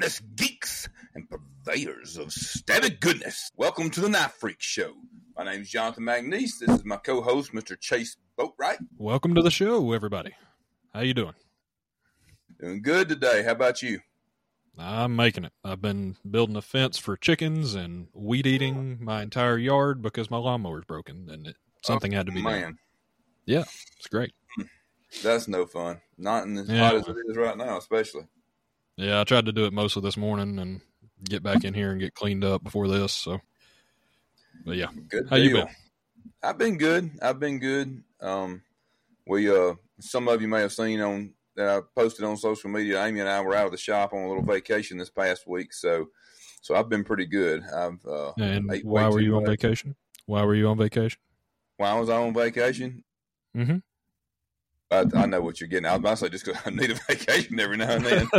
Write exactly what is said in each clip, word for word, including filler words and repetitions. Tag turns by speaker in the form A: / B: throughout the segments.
A: hottest geeks and purveyors of static goodness. Welcome to the Knife Freak Show. My name is Jonathan Magnese. This is my co-host, Mister Chase Boatwright.
B: Welcome to the show, everybody. How you doing?
A: Doing good today. How about you?
B: I'm making it. I've been building a fence for chickens and weed eating my entire yard because my lawnmower's broken, and it, something
A: oh,
B: had to be
A: man.
B: done. Yeah, it's great.
A: That's no fun. Not in as
B: yeah.
A: hot as it is right now, especially.
B: Yeah, I tried to do it most of this morning and get back in here and get cleaned up before this. So, but yeah,
A: good.
B: How
A: deal.
B: you been?
A: I've been good. I've been good. Um, we uh, some of you may have seen on that I posted on social media. Amy and I were out of the shop on a little vacation this past week, so so I've been pretty good. I've uh,
B: and why were you on
A: much.
B: vacation? Why were you on vacation?
A: Why was I on vacation?
B: Mm-hmm.
A: I, I know what you're getting. I was about to say just because I need a vacation every now and then.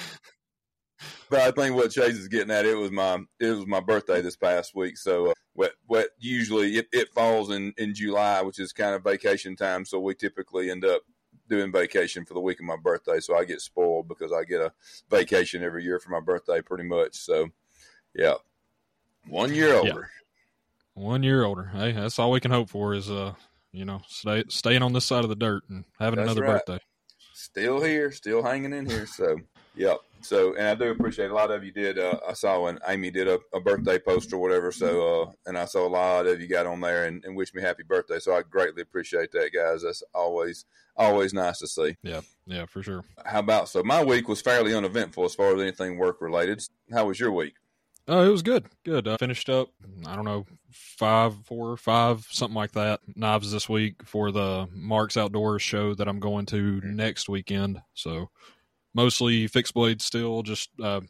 A: But I think what Chase is getting at, it was my it was my birthday this past week. So uh, what what usually it, it falls in, in July, which is kind of vacation time. So we typically end up doing vacation for the week of my birthday. So I get spoiled because I get a vacation every year for my birthday pretty much. So, yeah, one year older.
B: Yeah. One year older. Hey, that's all we can hope for is, uh, you know, stay, staying on this side of the dirt and having
A: That's
B: another
A: right.
B: birthday.
A: Still here, still hanging in here. So, yeah. So, and I do appreciate a lot of you did. Uh, I saw when Amy did a, a birthday post or whatever. So, uh, and I saw a lot of you got on there and, and wished me happy birthday. So I greatly appreciate that, guys. That's always, always nice to see.
B: Yeah. Yeah, for sure.
A: How about, so my week was fairly uneventful as far as anything work related. How was your week?
B: Oh, it was good. Good. I finished up, I don't know, five, four, five, something like that, knives this week for the Mark's Outdoors show that I'm going to next weekend. So mostly fixed blades still. Just uh,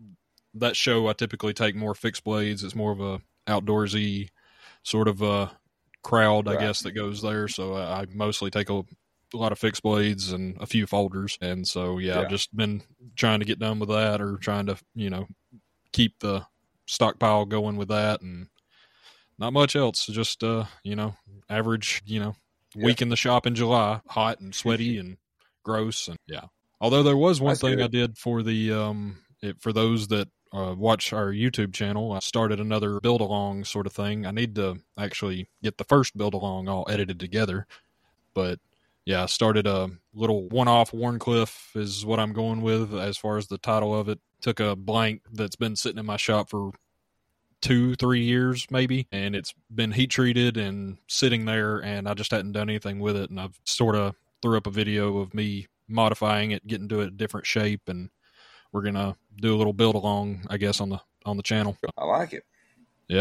B: that show, I typically take more fixed blades. It's more of a outdoorsy sort of a crowd, I
A: Right.
B: guess, that goes there. So I, I mostly take a, a lot of fixed blades and a few folders. And so, yeah,
A: Yeah.
B: I've just been trying to get done with that or trying to, you know, keep the stockpile going with that, and not much else. Just, uh, you know, average, you know, week
A: Yeah.
B: in the shop in July, hot and sweaty and gross. And yeah, although there was one
A: That's
B: thing
A: good.
B: I did for the, um, it, for those that uh, watch our YouTube channel, I started another build along sort of thing. I need to actually get the first build along all edited together, but yeah, I started a little one-off Warncliffe is what I'm going with as far as the title of it. Took a blank that's been sitting in my shop for two, three years maybe, and it's been heat treated and sitting there, and I just hadn't done anything with it. And I've sort of threw up a video of me modifying it, getting to it a different shape, and we're gonna do a little build along, I guess, on the on the channel.
A: I like it.
B: Yeah.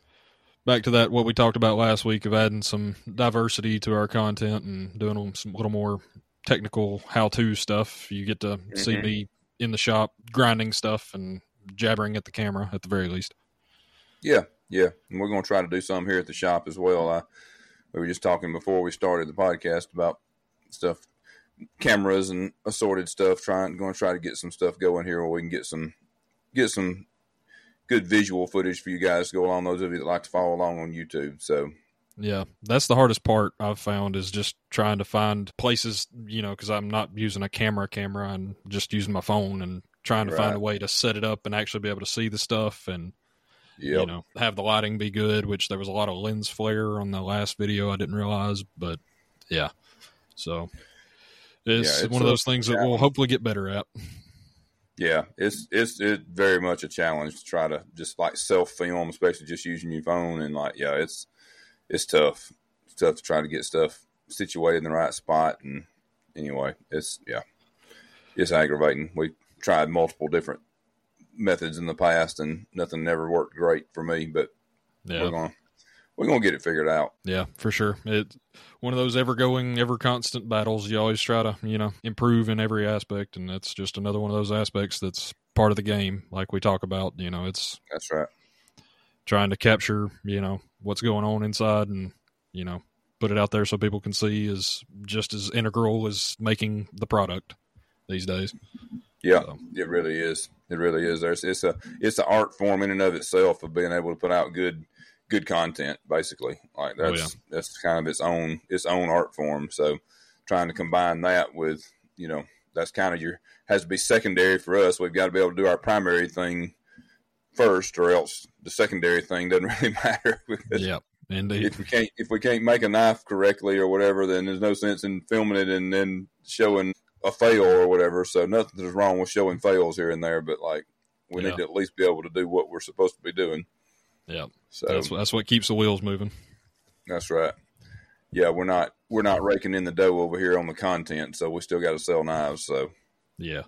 B: Back to that, what we talked about last week of adding some diversity to our content and doing some little more technical how-to stuff. You get to mm-hmm. see me in the shop grinding stuff and jabbering at the camera at the very least.
A: Yeah, yeah. And we're going to try to do some here at the shop as well. I, we were just talking before we started the podcast about stuff, cameras and assorted stuff, trying going to try to get some stuff going here where we can get some get some good visual footage for you guys to go along, those of you that like to follow along on YouTube. So
B: yeah, that's the hardest part I've found is just trying to find places, you know, because I'm not using a camera camera and just using my phone and trying to
A: right.
B: find a way to set it up and actually be able to see the stuff and,
A: yep.
B: you know, have the lighting be good, which there was a lot of lens flare on the last video I didn't realize, but yeah. So it's,
A: yeah, it's
B: one of those things
A: challenge.
B: that we'll hopefully get better at.
A: Yeah, it's it's it's very much a challenge to try to just like self film, especially just using your phone and like yeah, it's it's tough. It's tough to try to get stuff situated in the right spot. And anyway, it's yeah, it's aggravating. We tried multiple different methods in the past, and nothing ever worked great for me. But
B: yeah.
A: we're gonna we're gonna get it figured out.
B: Yeah, for sure. It's one of those ever going, ever constant battles. You always try to, you know, improve in every aspect, and that's just another one of those aspects that's part of the game. Like we talk about, you know, it's
A: that's right.
B: Trying to capture, you know, what's going on inside, and you know, put it out there so people can see is just as integral as making the product these days.
A: Yeah,
B: so.
A: It really is. It really is. There's it's a it's an art form in and of itself of being able to put out good. good content, basically. Like that's
B: oh, yeah.
A: that's kind of its own its own art form. So trying to combine that with, you know, that's kind of your has to be secondary for us. We've got to be able to do our primary thing first, or else the secondary thing doesn't really matter.
B: Yeah, indeed.
A: If we can't if we can't make a knife correctly or whatever, then there's no sense in filming it and then showing a fail or whatever. So nothing's wrong with showing fails here and there, but like we
B: yeah.
A: need to at least be able to do what we're supposed to be doing.
B: Yeah,
A: so
B: that's that's what keeps the wheels moving.
A: That's right. Yeah, we're not we're not raking in the dough over here on the content, so we still got to sell knives. So
B: yeah,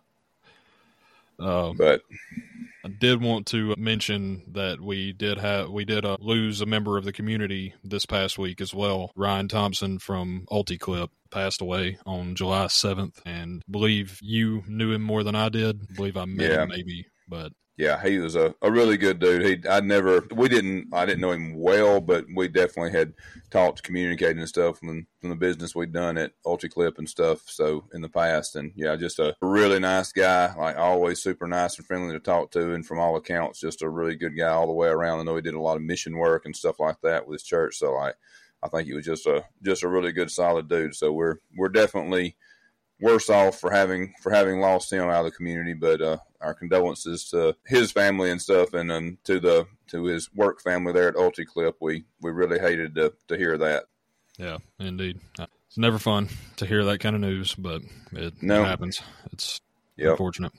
B: um,
A: but
B: I did want to mention that we did have we did uh, lose a member of the community this past week as well. Ryan Thompson from UltiClip passed away on July seventh, and I believe you knew him more than I did. I believe I met
A: yeah.
B: him maybe, but.
A: Yeah, he was a, a really good dude. He, I never, we didn't, I didn't know him well, but we definitely had talked, communicated and stuff from, from the business we'd done at UltiClip and stuff. So in the past, and yeah, just a really nice guy, like always super nice and friendly to talk to. And from all accounts, just a really good guy all the way around. I know he did a lot of mission work and stuff like that with his church. So like, I think he was just a, just a really good, solid dude. So we're, we're definitely worse off for having for having lost him out of the community, but uh, our condolences to his family and stuff, and um, to the to his work family there at UltiClip. We we really hated to to hear that.
B: Yeah, indeed. It's never fun to hear that kind of news, but it,
A: no.
B: it happens. It's
A: yep.
B: unfortunate.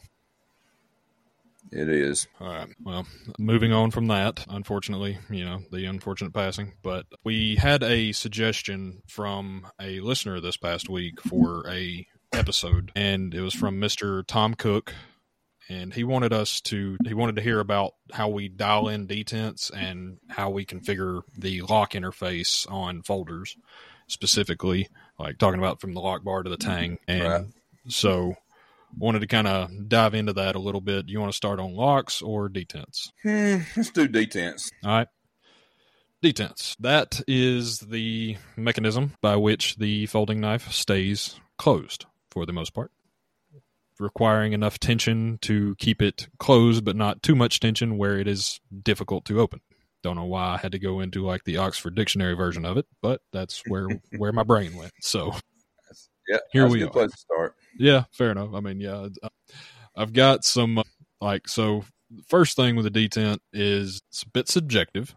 A: It is.
B: All right. Well, moving on from that, unfortunately, you know, the unfortunate passing, but we had a suggestion from a listener this past week for a episode, and it was from Mister Tom Cook, and he wanted us to he wanted to hear about how we dial in detents and how we configure the lock interface on folders, specifically like talking about from the lock bar to the tang. And right. so wanted to kind of dive into that a little bit. You want to start on locks or detents?
A: Hmm, let's do detents.
B: All right. Detents. That is the mechanism by which the folding knife stays closed for the most part, requiring enough tension to keep it closed, but not too much tension where it is difficult to open. Don't know why I had to go into like the Oxford Dictionary version of it, but that's where where my brain went. So
A: yeah,
B: here
A: that's
B: we
A: a good
B: are.
A: place to start.
B: Yeah, fair enough. I mean, yeah, I've got some uh, like so. First thing with a detent is it's a bit subjective,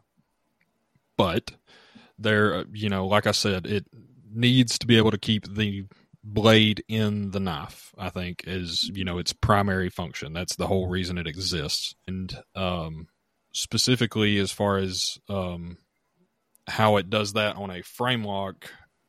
B: but there, you know, like I said, it needs to be able to keep the blade in the knife, I think, is, you know, its primary function. That's the whole reason it exists. And um, specifically as far as um, how it does that on a frame lock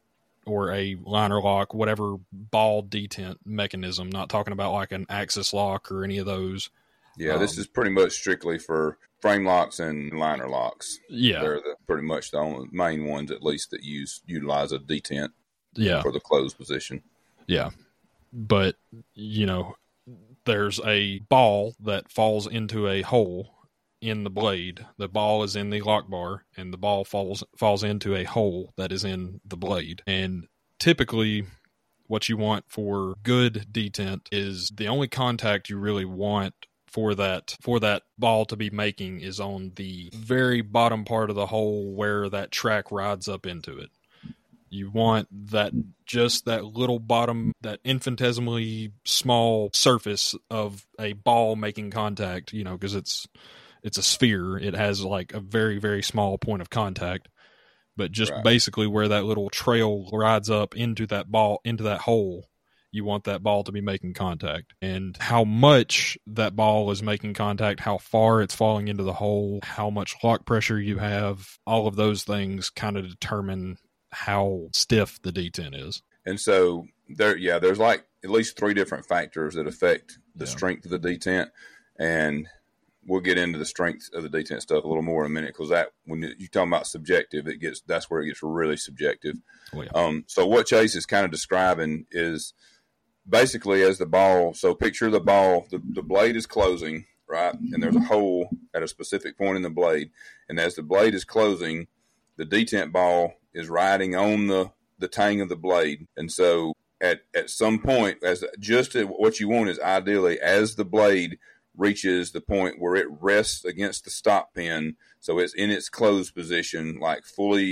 B: or a liner lock, whatever ball detent mechanism, not talking about like an axis lock or any of those.
A: Yeah,
B: um,
A: this is pretty much strictly for frame locks and liner locks.
B: Yeah.
A: They're the, pretty much the only main ones, at least, that use utilize a detent.
B: Yeah.
A: For the closed position.
B: Yeah. But, you know, there's a ball that falls into a hole in the blade. The ball is in the lock bar, and the ball falls falls into a hole that is in the blade. And typically what you want for good detent is the only contact you really want for that for that ball to be making is on the very bottom part of the hole where that track rides up into it. You want that, just that little bottom, that infinitesimally small surface of a ball making contact, you know, because it's it's a sphere. It has like a very, very small point of contact. But just right. basically where that little trail rides up into that ball, into that hole, you want that ball to be making contact. And how much that ball is making contact, how far it's falling into the hole, how much lock pressure you have, all of those things kind of determine how stiff the detent is.
A: And so there, yeah, there's like at least three different factors that affect the
B: yeah.
A: strength of the detent, and we'll get into the strength of the detent stuff a little more in a minute, because that when you're talking about subjective, it gets that's where it gets really subjective.
B: Oh, yeah.
A: Um, so what Chase is kind of describing is basically as the ball. So picture the ball, the, the blade is closing, right, and there's a hole at a specific point in the blade, and as the blade is closing, the detent ball is riding on the, the tang of the blade. And so at, at some point, as just what you want is ideally as the blade reaches the point where it rests against the stop pin, so it's in its closed position, like fully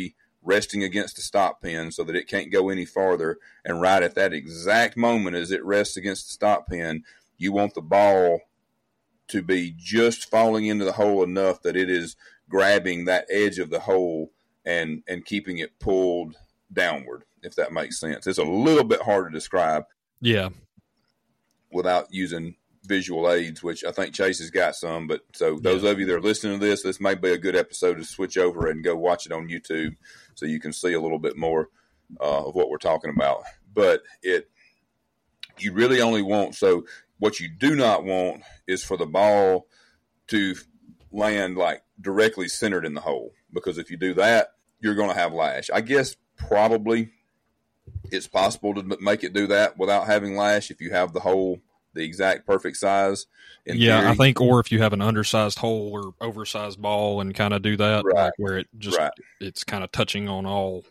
A: resting against the stop pin so that it can't go any farther. And right at that exact moment as it rests against the stop pin, you want the ball to be just falling into the hole enough that it is grabbing that edge of the hole and, and keeping it pulled downward, if that makes sense. It's a little bit hard to describe.
B: Yeah.
A: Without using visual aids, which I think Chase has got some. But so those yeah. of you that are listening to this, this may be a good episode to switch over and go watch it on YouTube so you can see a little bit more uh, of what we're talking about. But it, you really only want, so what you do not want is for the ball to land like directly centered in the hole, because if you do that, you're going to have lash. I guess probably it's possible to make it do that without having lash if you have the hole the exact perfect size. In
B: yeah,
A: theory.
B: I think, or if you have an undersized hole or oversized ball and kind of do that,
A: right.
B: like where it just
A: right.
B: it's kind of touching on all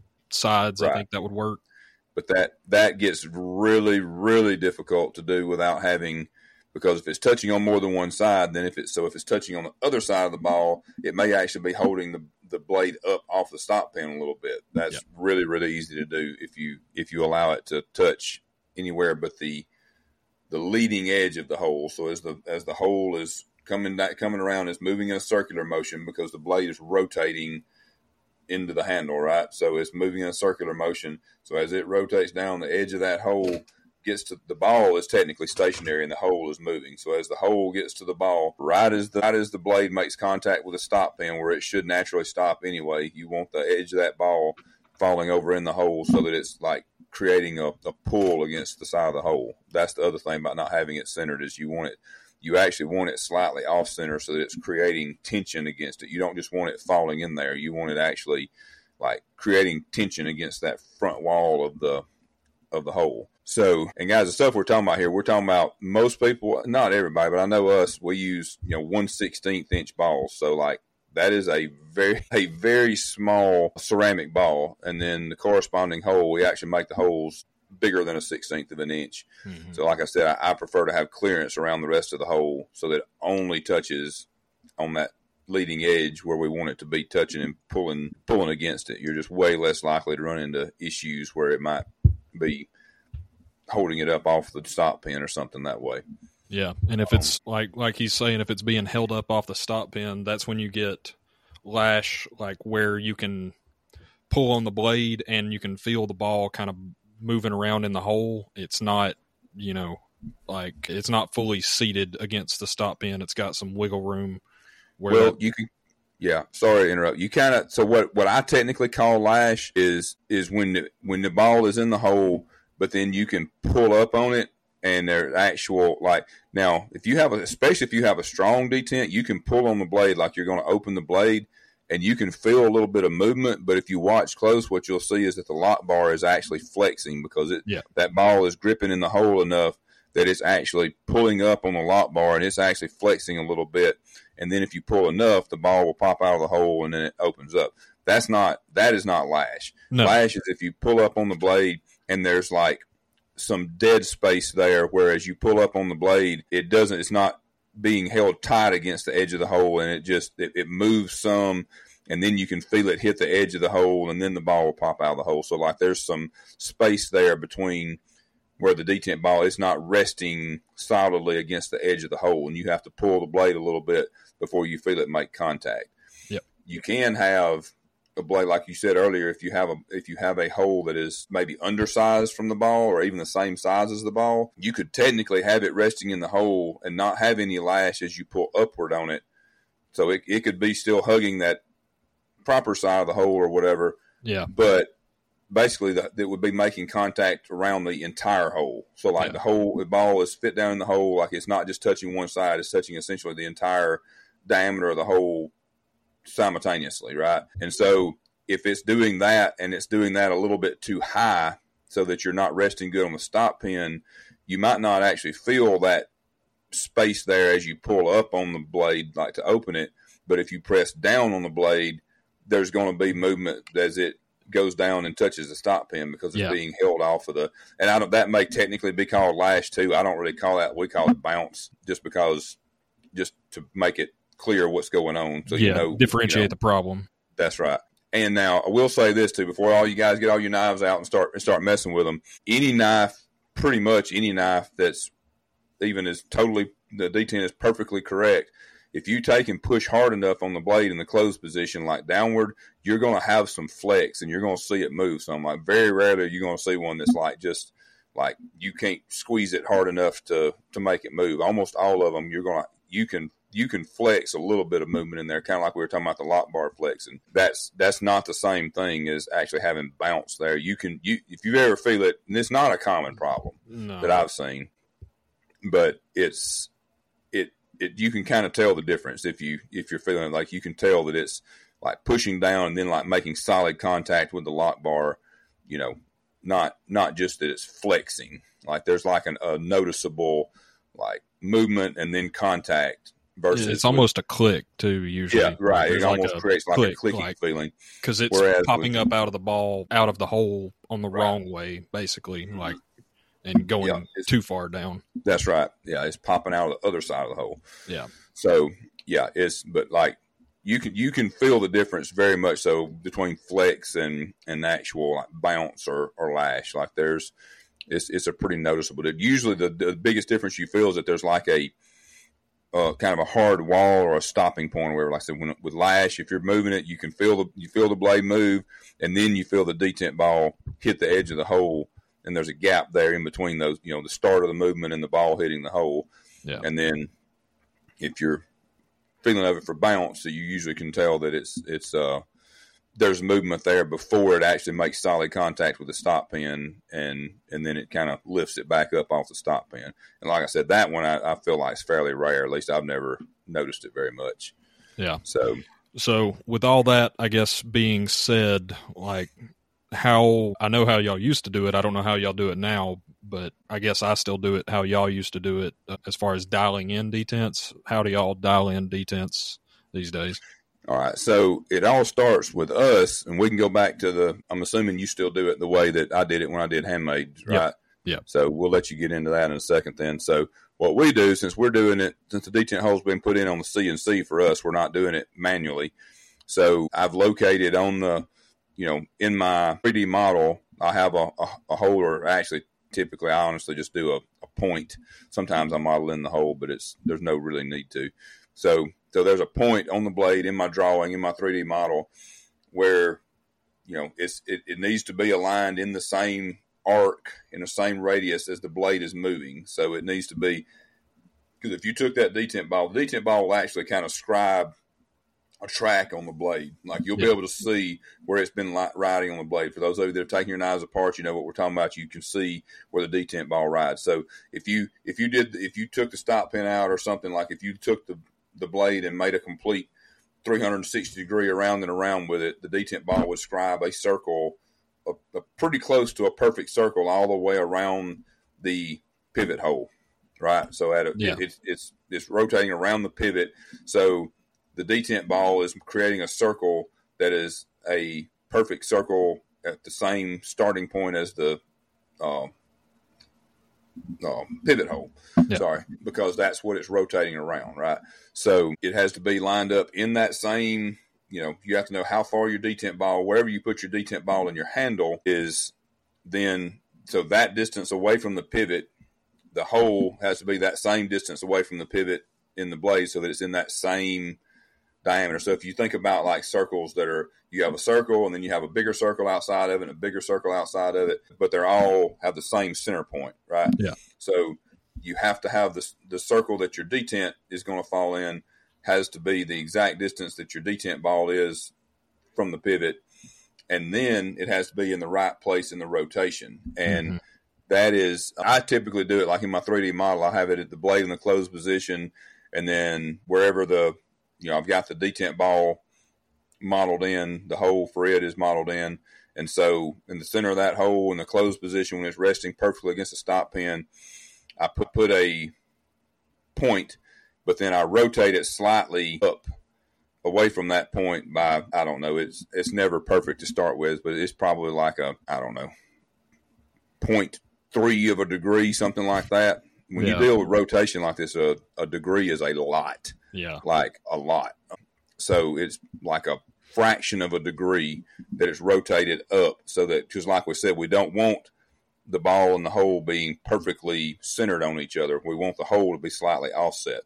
B: sides. Right. I think that would work.
A: But that that gets really, really difficult to do without having, because if it's touching on more than one side, then if it's so if it's touching on the other side of the ball, it may actually be holding the the blade up off the stop pin a little bit. That's yep. really, really easy to do if you if you allow it to touch anywhere but the the leading edge of the hole. So as the as the hole is coming back, coming around, it's moving in a circular motion because the blade is rotating into the handle, right? So it's moving in a circular motion. So as it rotates down, the edge of that hole gets to the ball is technically stationary and the hole is moving. So as the hole gets to the ball, right as the right as the blade makes contact with the stop pin where it should naturally stop anyway, you want the edge of that ball falling over in the hole so that it's like creating a, a pull against the side of the hole. That's the other thing about not having it centered, is you want it, you actually want it slightly off center so that it's creating tension against it. You don't just want it falling in there. You want it actually like creating tension against that front wall of the of the hole. So, and guys, the stuff we're talking about here, we're talking about most people, not everybody, but I know us, we use, you know, one sixteenth inch balls. So like that is a very, a very small ceramic ball. And then the corresponding hole, we actually make the holes bigger than a sixteenth of an inch. Mm-hmm. So like I said, I, I prefer to have clearance around the rest of the hole so that it only touches on that leading edge where we want it to be touching and pulling, pulling against it. You're just way less likely to run into issues where it might be holding it up off the stop pin or something that way.
B: Yeah, and if it's like like he's saying, if it's being held up off the stop pin, that's when you get lash, like where you can pull on the blade and you can feel the ball kind of moving around in the hole. It's not, you know, like it's not fully seated against the stop pin. It's got some wiggle room. Where
A: well,
B: that,
A: you can. Yeah, sorry to interrupt. You kind of so what what I technically call lash is is when the, when the ball is in the hole, but then you can pull up on it. And they're actual, like, now, if you have a, especially if you have a strong detent, you can pull on the blade like you're going to open the blade, and you can feel a little bit of movement. But if you watch close, what you'll see is that the lock bar is actually flexing because it
B: yeah.
A: that ball is gripping in the hole enough that it's actually pulling up on the lock bar, and it's actually flexing a little bit. And then if you pull enough, the ball will pop out of the hole, and then it opens up. That's not, that is not lash.
B: No.
A: Lash is if you pull up on the blade, and there's like some dead space there, whereas you pull up on the blade, it doesn't, it's not being held tight against the edge of the hole, and it just, it, it moves some, and then you can feel it hit the edge of the hole, and then the ball will pop out of the hole. So like there's some space there between where the detent ball is not resting solidly against the edge of the hole, and you have to pull the blade a little bit before you feel it make contact.
B: Yep.
A: You can have a blade, like you said earlier, if you have a if you have a hole that is maybe undersized from the ball or even the same size as the ball, you could technically have it resting in the hole and not have any lash as you pull upward on it. So it it could be still hugging that proper side of the hole or whatever.
B: Yeah.
A: But basically, the, it would be making contact around the entire hole. So like yeah. the hole, the ball is fit down in the hole, like it's not just touching one side; it's touching essentially the entire diameter of the hole simultaneously, right? And so if it's doing that and it's doing that a little bit too high so that you're not resting good on the stop pin, you might not actually feel that space there as you pull up on the blade, like to open it. But if you press down on the blade, there's going to be movement as it goes down and touches the stop pin because it's
B: yeah.
A: being held off of the, and I don't, that may technically be called lash too. I don't really call that, we call it bounce, just because, just to make it clear what's going on. So,
B: yeah,
A: you know,
B: differentiate
A: you know,
B: the problem.
A: That's right. And now I will say this too, before all you guys get all your knives out and start and start messing with them, any knife, pretty much any knife that's even is totally, the detent is perfectly correct. If you take and push hard enough on the blade in the closed position, like downward, you're going to have some flex and you're going to see it move. So I'm like, very rarely you're going to see one that's like just like you can't squeeze it hard enough to, to make it move. Almost all of them, you're going to, you can, you can flex a little bit of movement in there, kind of like we were talking about the lock bar flexing. That's that's not the same thing as actually having bounce there. You can, you if you ever feel it, and it's not a common problem
B: no.
A: that I've seen, but it's it it you can kind of tell the difference if you if you're feeling it. Like you can tell that it's like pushing down and then like making solid contact with the lock bar. You know, not not just that it's flexing. Like there's like an, a noticeable like movement and then contact. Versus
B: it's almost with, a click too. Usually,
A: yeah, right.
B: Like
A: it almost
B: like
A: creates like
B: click,
A: a clicking
B: like,
A: feeling
B: because it's
A: Whereas
B: popping
A: with,
B: up out of the ball, out of the hole on the
A: right.
B: wrong way, basically, mm-hmm. like and going yeah, too far down.
A: That's right. Yeah, it's popping out of the other side of the hole.
B: Yeah.
A: So yeah, it's but like you can you can feel the difference very much so between flex and and actual like bounce or or lash. Like there's it's it's a pretty noticeable. Usually the the biggest difference you feel is that there's like a Uh, kind of a hard wall or a stopping point, or whatever. Like I said, when, with lash, if you're moving it, you can feel the you feel the blade move, and then you feel the detent ball hit the edge of the hole, and there's a gap there in between those. You know, the start of the movement and the ball hitting the hole.
B: Yeah.
A: And then if you're feeling of it for bounce, so you usually can tell that it's it's uh there's movement there before it actually makes solid contact with the stop pin, and and then it kind of lifts it back up off the stop pin. And like I said, that one I, I feel like is fairly rare. At least I've never noticed it very much.
B: Yeah.
A: So,
B: so with all that, I guess being said, like how I know how y'all used to do it. I don't know how y'all do it now, but I guess I still do it how y'all used to do it uh, as far as dialing in detents. How do y'all dial in detents these days?
A: All right, so it all starts with us, and we can go back to the, I'm assuming you still do it the way that I did it when I did handmaids, right?
B: Yeah. Yep.
A: So we'll let you get into that in a second then. So what we do, since we're doing it, since the detent hole's been put in on the C N C for us, we're not doing it manually. So I've located on the, you know, in my three D model, I have a, a, a hole, or actually typically I honestly just do a, a point. Sometimes I model in the hole, but it's there's no really need to. So So there's a point on the blade in my drawing, in my three D model, where, you know, it's it, it needs to be aligned in the same arc, in the same radius as the blade is moving. So it needs to be, because if you took that detent ball, the detent ball will actually kind of scribe a track on the blade. Like you'll yeah. be able to see where it's been li- riding on the blade. For those of you that are taking your knives apart, you know what we're talking about. You can see where the detent ball rides. So if you if you did if you took the stop pin out or something, like if you took the the blade and made a complete three hundred sixty degree around and around with it, the detent ball would scribe a circle, a, a pretty close to a perfect circle all the way around the pivot hole, right? So at a,
B: yeah.
A: it, it's it's it's rotating around the pivot. So the detent ball is creating a circle that is a perfect circle at the same starting point as the um, Um, pivot hole,
B: yeah.
A: sorry, because that's what it's rotating around, right? So it has to be lined up in that same, you know, you have to know how far your detent ball, wherever you put your detent ball in your handle is then, so that distance away from the pivot, the hole has to be that same distance away from the pivot in the blade so that it's in that same diameter. So if you think about like circles that are, you have a circle and then you have a bigger circle outside of it and a bigger circle outside of it, but they're all have the same center point, right?
B: Yeah.
A: So you have to have the, the circle that your detent is going to fall in has to be the exact distance that your detent ball is from the pivot. And then it has to be in the right place in the rotation. And mm-hmm. that is, I typically do it like in my three D model, I have it at the blade in the closed position. And then wherever the, you know, I've got the detent ball modeled in, the hole for it is modeled in. And so in the center of that hole in the closed position, when it's resting perfectly against the stop pin, I put, put a point, but then I rotate it slightly up away from that point by, I don't know, it's it's never perfect to start with, but it's probably like a, I don't know, point three of a degree, something like that. When yeah. you deal with rotation like this, a, a degree is a lot.
B: Yeah.
A: Like a lot. So it's like a fraction of a degree that it's rotated up, so that, because like we said, we don't want the ball and the hole being perfectly centered on each other. We want the hole to be slightly offset.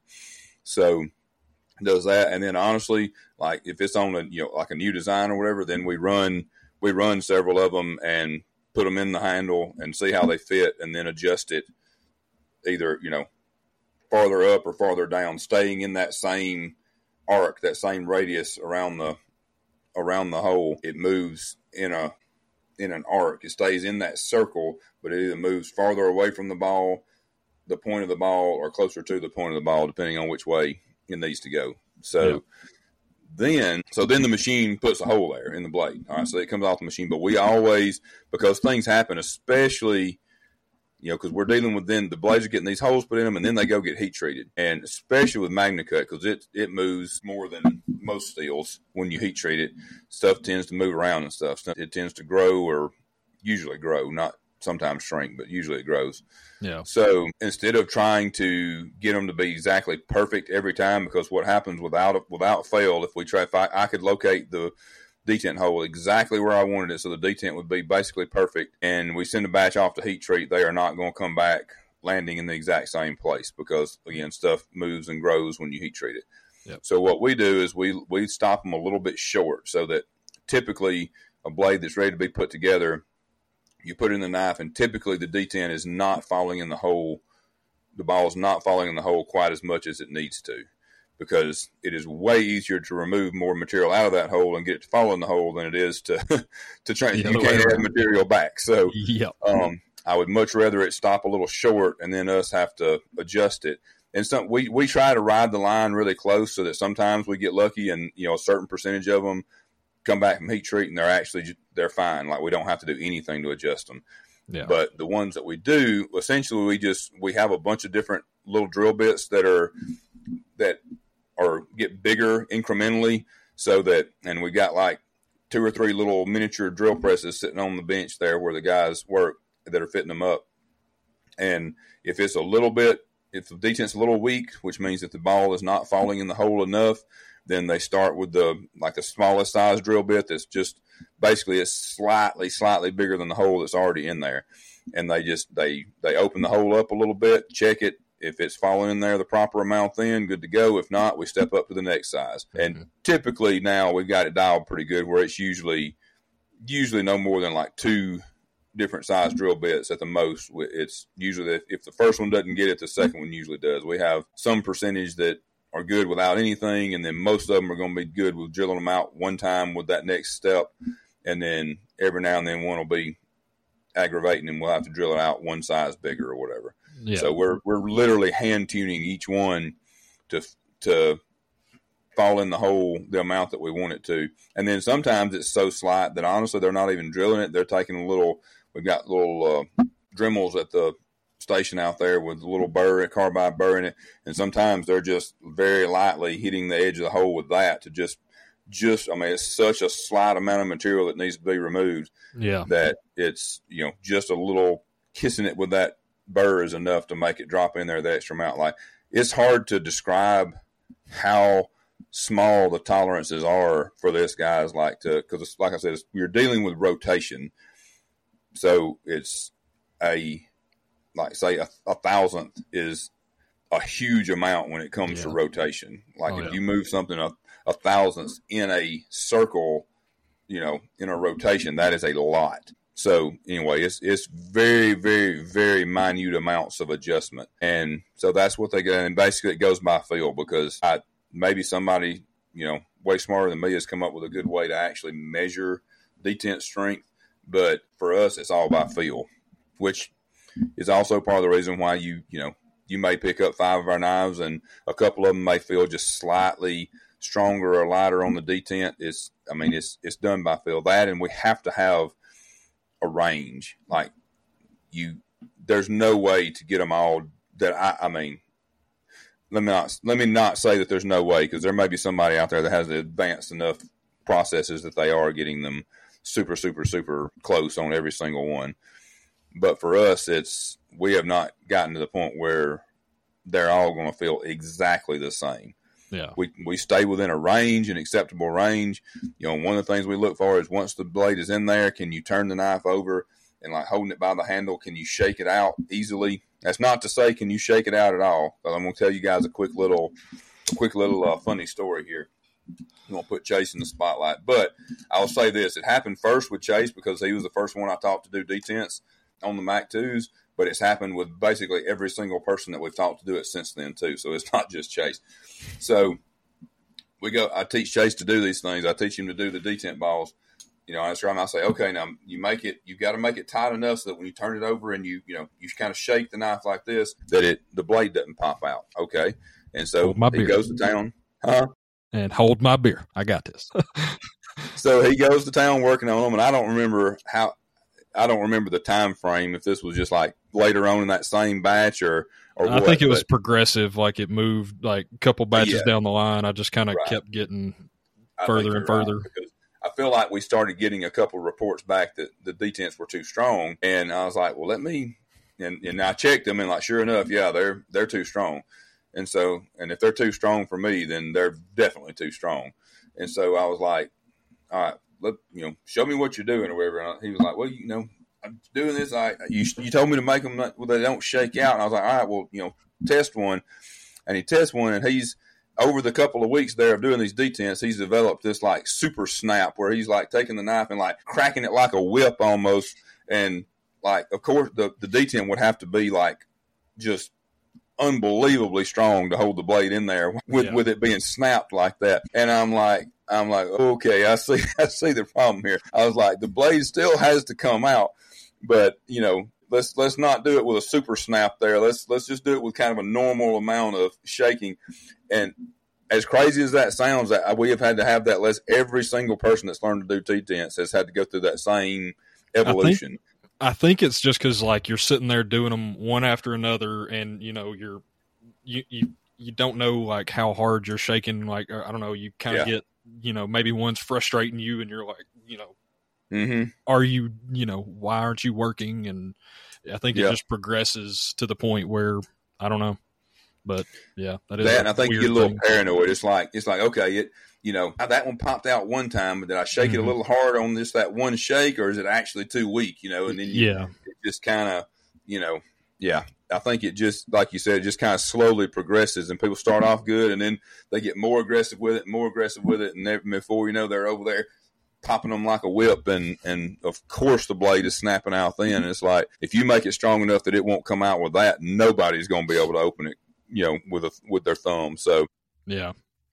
A: So does that, and then honestly, like if it's on a, you know, like a new design or whatever, then we run we run several of them and put them in the handle and see how they fit, and then adjust it either, you know, farther up or farther down, staying in that same arc, that same radius around the around the hole. It moves in a in an arc. It stays in that circle, but it either moves farther away from the ball, the point of the ball, or closer to the point of the ball, depending on which way it needs to go. So yeah. then, so then the machine puts a hole there in the blade. All right, so it comes off the machine. But we always, because things happen, especially, you know, because we're dealing with, then the blades are getting these holes put in them, and then they go get heat treated. And especially with MagnaCut, because it it moves more than most steels when you heat treat it. Stuff tends to move around and stuff. It tends to grow, or usually grow, not sometimes shrink, but usually it grows.
B: Yeah.
A: So instead of trying to get them to be exactly perfect every time, because what happens without without fail, if we try, if I, I could locate the detent hole exactly where I wanted it, so the detent would be basically perfect, and we send a batch off to heat treat, they are not going to come back landing in the exact same place, because again, stuff moves and grows when you heat treat it.
B: Yep.
A: So what we do is we we stop them a little bit short, so that typically a blade that's ready to be put together, you put it in the knife, and typically the detent is not falling in the hole. The ball is not falling in the hole quite as much as it needs to, because it is way easier to remove more material out of that hole and get it to fall in the hole than it is to to try. You can't add material back. So
B: yep.
A: um, I would much rather it stop a little short and then us have to adjust it. And some, we, we try to ride the line really close, so that sometimes we get lucky and, you know, a certain percentage of them come back from heat treat and they're actually, they're fine. Like we don't have to do anything to adjust them.
B: Yeah.
A: But the ones that we do, essentially we just, we have a bunch of different little drill bits that are, that are get bigger incrementally, so that, and we got like two or three little miniature drill presses sitting on the bench there where the guys work that are fitting them up. And if it's a little bit, if the detent's a little weak, which means that the ball is not falling in the hole enough, then they start with the, like the smallest size drill bit that's just basically it's slightly, slightly bigger than the hole that's already in there. And they just, they, they open the hole up a little bit, check it. If it's falling in there the proper amount, then good to go. If not, we step up to the next size. Mm-hmm. And typically now we've got it dialed pretty good, where it's usually, usually no more than like two different size drill bits at the most. It's usually that if the first one doesn't get it, the second one usually does. We have some percentage that are good without anything, and then most of them are going to be good with drilling them out one time with that next step, and then every now and then one will be aggravating, and we'll have to drill it out one size bigger or whatever.
B: Yeah.
A: So we're we're literally hand tuning each one to to fall in the hole the amount that we want it to, and then sometimes it's so slight that honestly they're not even drilling it. They're taking a little. We've got little uh, Dremels at the station out there with a little burr, carbide burr in it, and sometimes they're just very lightly hitting the edge of the hole with that to just, just. I mean, it's such a slight amount of material that needs to be removed.
B: Yeah,
A: that it's, you know, just a little kissing it with that burr is enough to make it drop in there the extra amount. Like, it's hard to describe how small the tolerances are for this, guys. Like to, because like I said, it's, we're dealing with rotation. So it's a, like say a, a thousandth is a huge amount when it comes yeah. to rotation. Like oh, if yeah. you move something a, a thousandth in a circle, you know, in a rotation, that is a lot. So anyway, it's it's very, very, very minute amounts of adjustment. And so that's what they get. And basically it goes by feel, because I, maybe somebody, you know, way smarter than me has come up with a good way to actually measure detent strength. But for us, it's all by feel, which is also part of the reason why you, you know, you may pick up five of our knives and a couple of them may feel just slightly stronger or lighter on the detent. It's, I mean, it's, it's done by feel. That, and we have to have a range. Like you, there's no way to get them all that I, I mean, let me not, let me not say that there's no way, because there may be somebody out there that has advanced enough processes that they are getting them super, super, super close on every single one. But for us, it's, we have not gotten to the point where they're all going to feel exactly the same.
B: Yeah.
A: We we stay within a range, an acceptable range. You know, one of the things we look for is once the blade is in there, can you turn the knife over and like holding it by the handle, can you shake it out easily? That's not to say can you shake it out at all. But I'm going to tell you guys a quick little, a quick little uh, funny story here. I'm going to put Chase in the spotlight. But I'll say this. It happened first with Chase because he was the first one I taught to do detents on the Mac twos. But it's happened with basically every single person that we've taught to do it since then, too. So it's not just Chase. So we go. I teach Chase to do these things. I teach him to do the detent balls. You know, I try him. I say, okay, now you make it. You got to make it tight enough so that when you turn it over and you, you know, you kind of shake the knife like this, that it the blade doesn't pop out. Okay, and so
B: Hold my
A: he
B: beer.
A: goes to town, huh?
B: And hold my beer. I got this.
A: So he goes to town working on them, and I don't remember how. I don't remember the time frame. If this was just like later on in that same batch, or or
B: I
A: what,
B: think it was
A: but,
B: progressive. Like it moved like a couple batches
A: Yeah.
B: down the line. I just kind of
A: Right.
B: kept getting
A: I
B: further
A: think
B: and
A: you're right,
B: further.
A: because I feel like we started getting a couple of reports back that the detents were too strong, and I was like, well, let me, and, and I checked them, and like sure enough, yeah, they're they're too strong, and so and if they're too strong for me, then they're definitely too strong, and so I was like, all right, let you know, show me what you're doing or whatever. And he was like, well, you know, I'm doing this. I you you told me to make them well, they don't shake out, and I was like, all right, well, you know, test one, and he tests one, and he's. Over the couple of weeks there of doing these detents, he's developed this like super snap where he's like taking the knife and like cracking it like a whip almost. And like, of course, the, the detent would have to be like just unbelievably strong to hold the blade in there with,
B: Yeah.
A: with it being snapped like that. And I'm like, I'm like, okay, I see, I see the problem here. I was like, the blade still has to come out, but you know, let's, let's not do it with a super snap there. Let's, let's just do it with kind of a normal amount of shaking. And as crazy as that sounds, that we have had to have that less. Every single person that's learned to do detents has had to go through that same evolution.
B: I think it's just because like you're sitting there doing them one after another, and you know you're you you you don't know like how hard you're shaking. Like I don't know, you kind of
A: Yeah.
B: get you know maybe one's frustrating you, and you're like you know
A: Mm-hmm.
B: are you you know why aren't you working? And I think it
A: Yeah.
B: just progresses to the point where I don't know. But yeah, that is
A: That,
B: a
A: and I think you
B: weird
A: get a little
B: thing.
A: paranoid. It's like it's like okay, it you know that one popped out one time, but did I shake it a
B: Mhm.
A: little hard on just that one shake, or is it actually too weak? You know, and then you,
B: Yeah,
A: it just kind of you know, yeah. I think it just like you said, it just kind of slowly progresses, and people start off good, and then they get more aggressive with it, more aggressive with it, and they, before you know, they're over there popping them like a whip, and and of course the blade is snapping out then. And it's like if you make it strong enough that it won't come out with that, nobody's going to be able to open it. You know, with a with their thumb. So
B: yeah.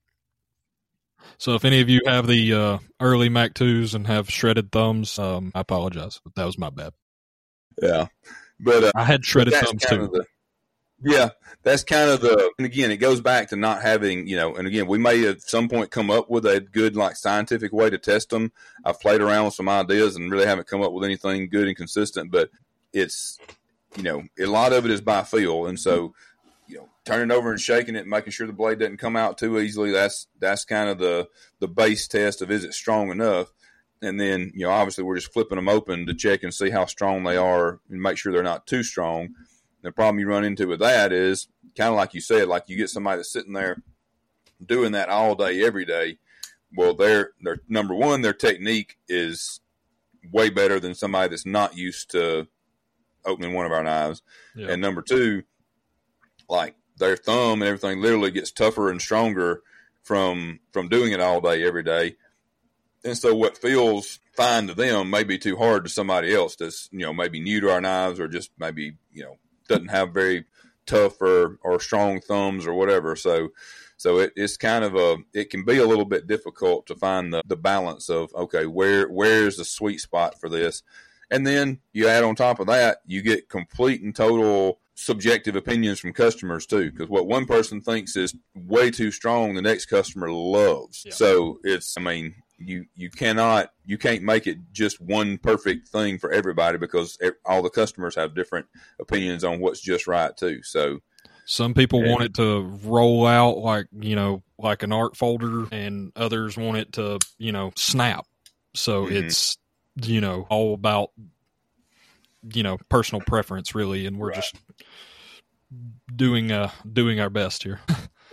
B: So if any of you have the uh, early Mac twos and have shredded thumbs, um, I apologize, but that was my bad.
A: yeah, but uh,
B: I had
A: but
B: shredded
A: that's
B: thumbs
A: kind
B: too.
A: of the yeah, that's kind of the. And again, it goes back to not having you know. And again, we may at some point come up with a good like scientific way to test them. I've played around with some ideas and really haven't come up with anything good and consistent. But it's you know a lot of it is by feel, and so. You know, turning it over and shaking it and making sure the blade doesn't come out too easily. That's that's kind of the the base test of is it strong enough. And then, you know, obviously we're just flipping them open to check and see how strong they are and make sure they're not too strong. The problem you run into with that is kind of like you said, like you get somebody that's sitting there doing that all day, every day. Well, their their number one, their technique is way better than somebody that's not used to opening one of our knives.
B: Yeah.
A: And number two, like their thumb and everything literally gets tougher and stronger from from doing it all day, every day. And so what feels fine to them may be too hard to somebody else that's, you know, maybe new to our knives or just maybe, you know, doesn't have very tough or, or strong thumbs or whatever. So so it, it's kind of a, it can be a little bit difficult to find the, the balance of, okay, where where's the sweet spot for this? And then you add on top of that, you get complete and total subjective opinions from customers too, because what one person thinks is way too strong, the next customer loves.
B: Yeah.
A: So it's, I mean, you you cannot, you can't make it just one perfect thing for everybody because all the customers have different opinions on what's just right too. So
B: some people
A: Yeah.
B: want it to roll out like, you know, like an art folder, and others want it to, you know, snap. So
A: Mhm.
B: it's, you know, all about, you know, personal preference really. And we're
A: Right.
B: just doing, uh, doing our best here.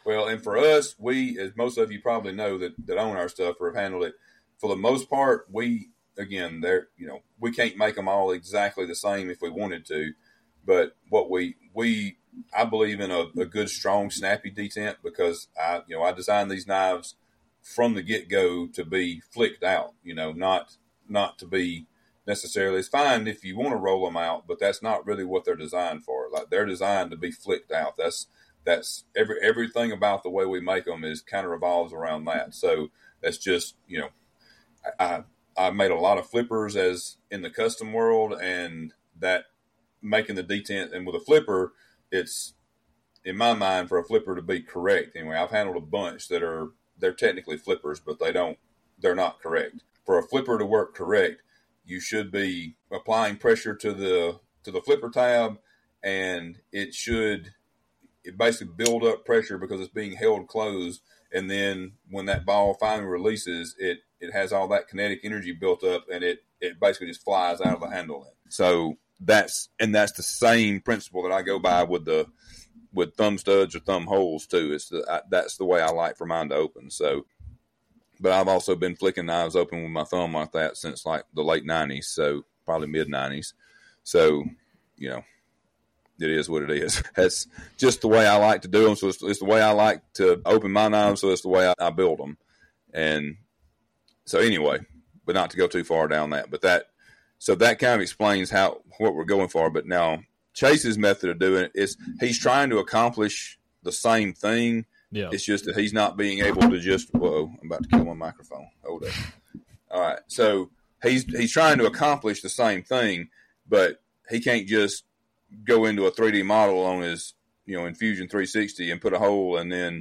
A: Well, and for us, we, as most of you probably know that, that own our stuff or have handled it, for the most part, we, again, they're, you know, we can't make them all exactly the same if we wanted to, but what we, we, I believe in a, a good, strong, snappy detent because I, you know, I designed these knives from the get-go to be flicked out, you know, not, not to be necessarily, it's fine if you want to roll them out, but that's not really what they're designed for. Like they're designed to be flicked out. That's, That's every everything about the way we make them is kind of revolves around that. So that's just, you know, I I made a lot of flippers as in the custom world, and that making the detent and with a flipper, it's in my mind for a flipper to be correct. Anyway, I've handled a bunch that are they're technically flippers, but they don't they're not correct. For a flipper to work correct, you should be applying pressure to the to the flipper tab, and it should. It basically build up pressure because it's being held closed. And then when that ball finally releases, it, it has all that kinetic energy built up, and it, it basically just flies out of the handle. So that's, and that's the same principle that I go by with the, with thumb studs or thumb holes too. It's the, I, that's the way I like for mine to open. So, but I've also been flicking knives open with my thumb like that since like the late nineties. So probably mid nineties. So, you know, it is what it is. That's just the way I like to do them. So it's, it's the way I like to open my knives. So it's the way I, I build them. And so anyway, but not to go too far down that, but that, so that kind of explains how, what we're going for. But now Chase's method of doing it is he's trying to accomplish the same thing.
B: Yeah.
A: It's just that he's not being able to just, whoa, I'm about to kill my microphone. Hold up. All right. So he's, he's trying to accomplish the same thing, but he can't just go into a three D model on his, you know, Infusion three sixty and put a hole and then.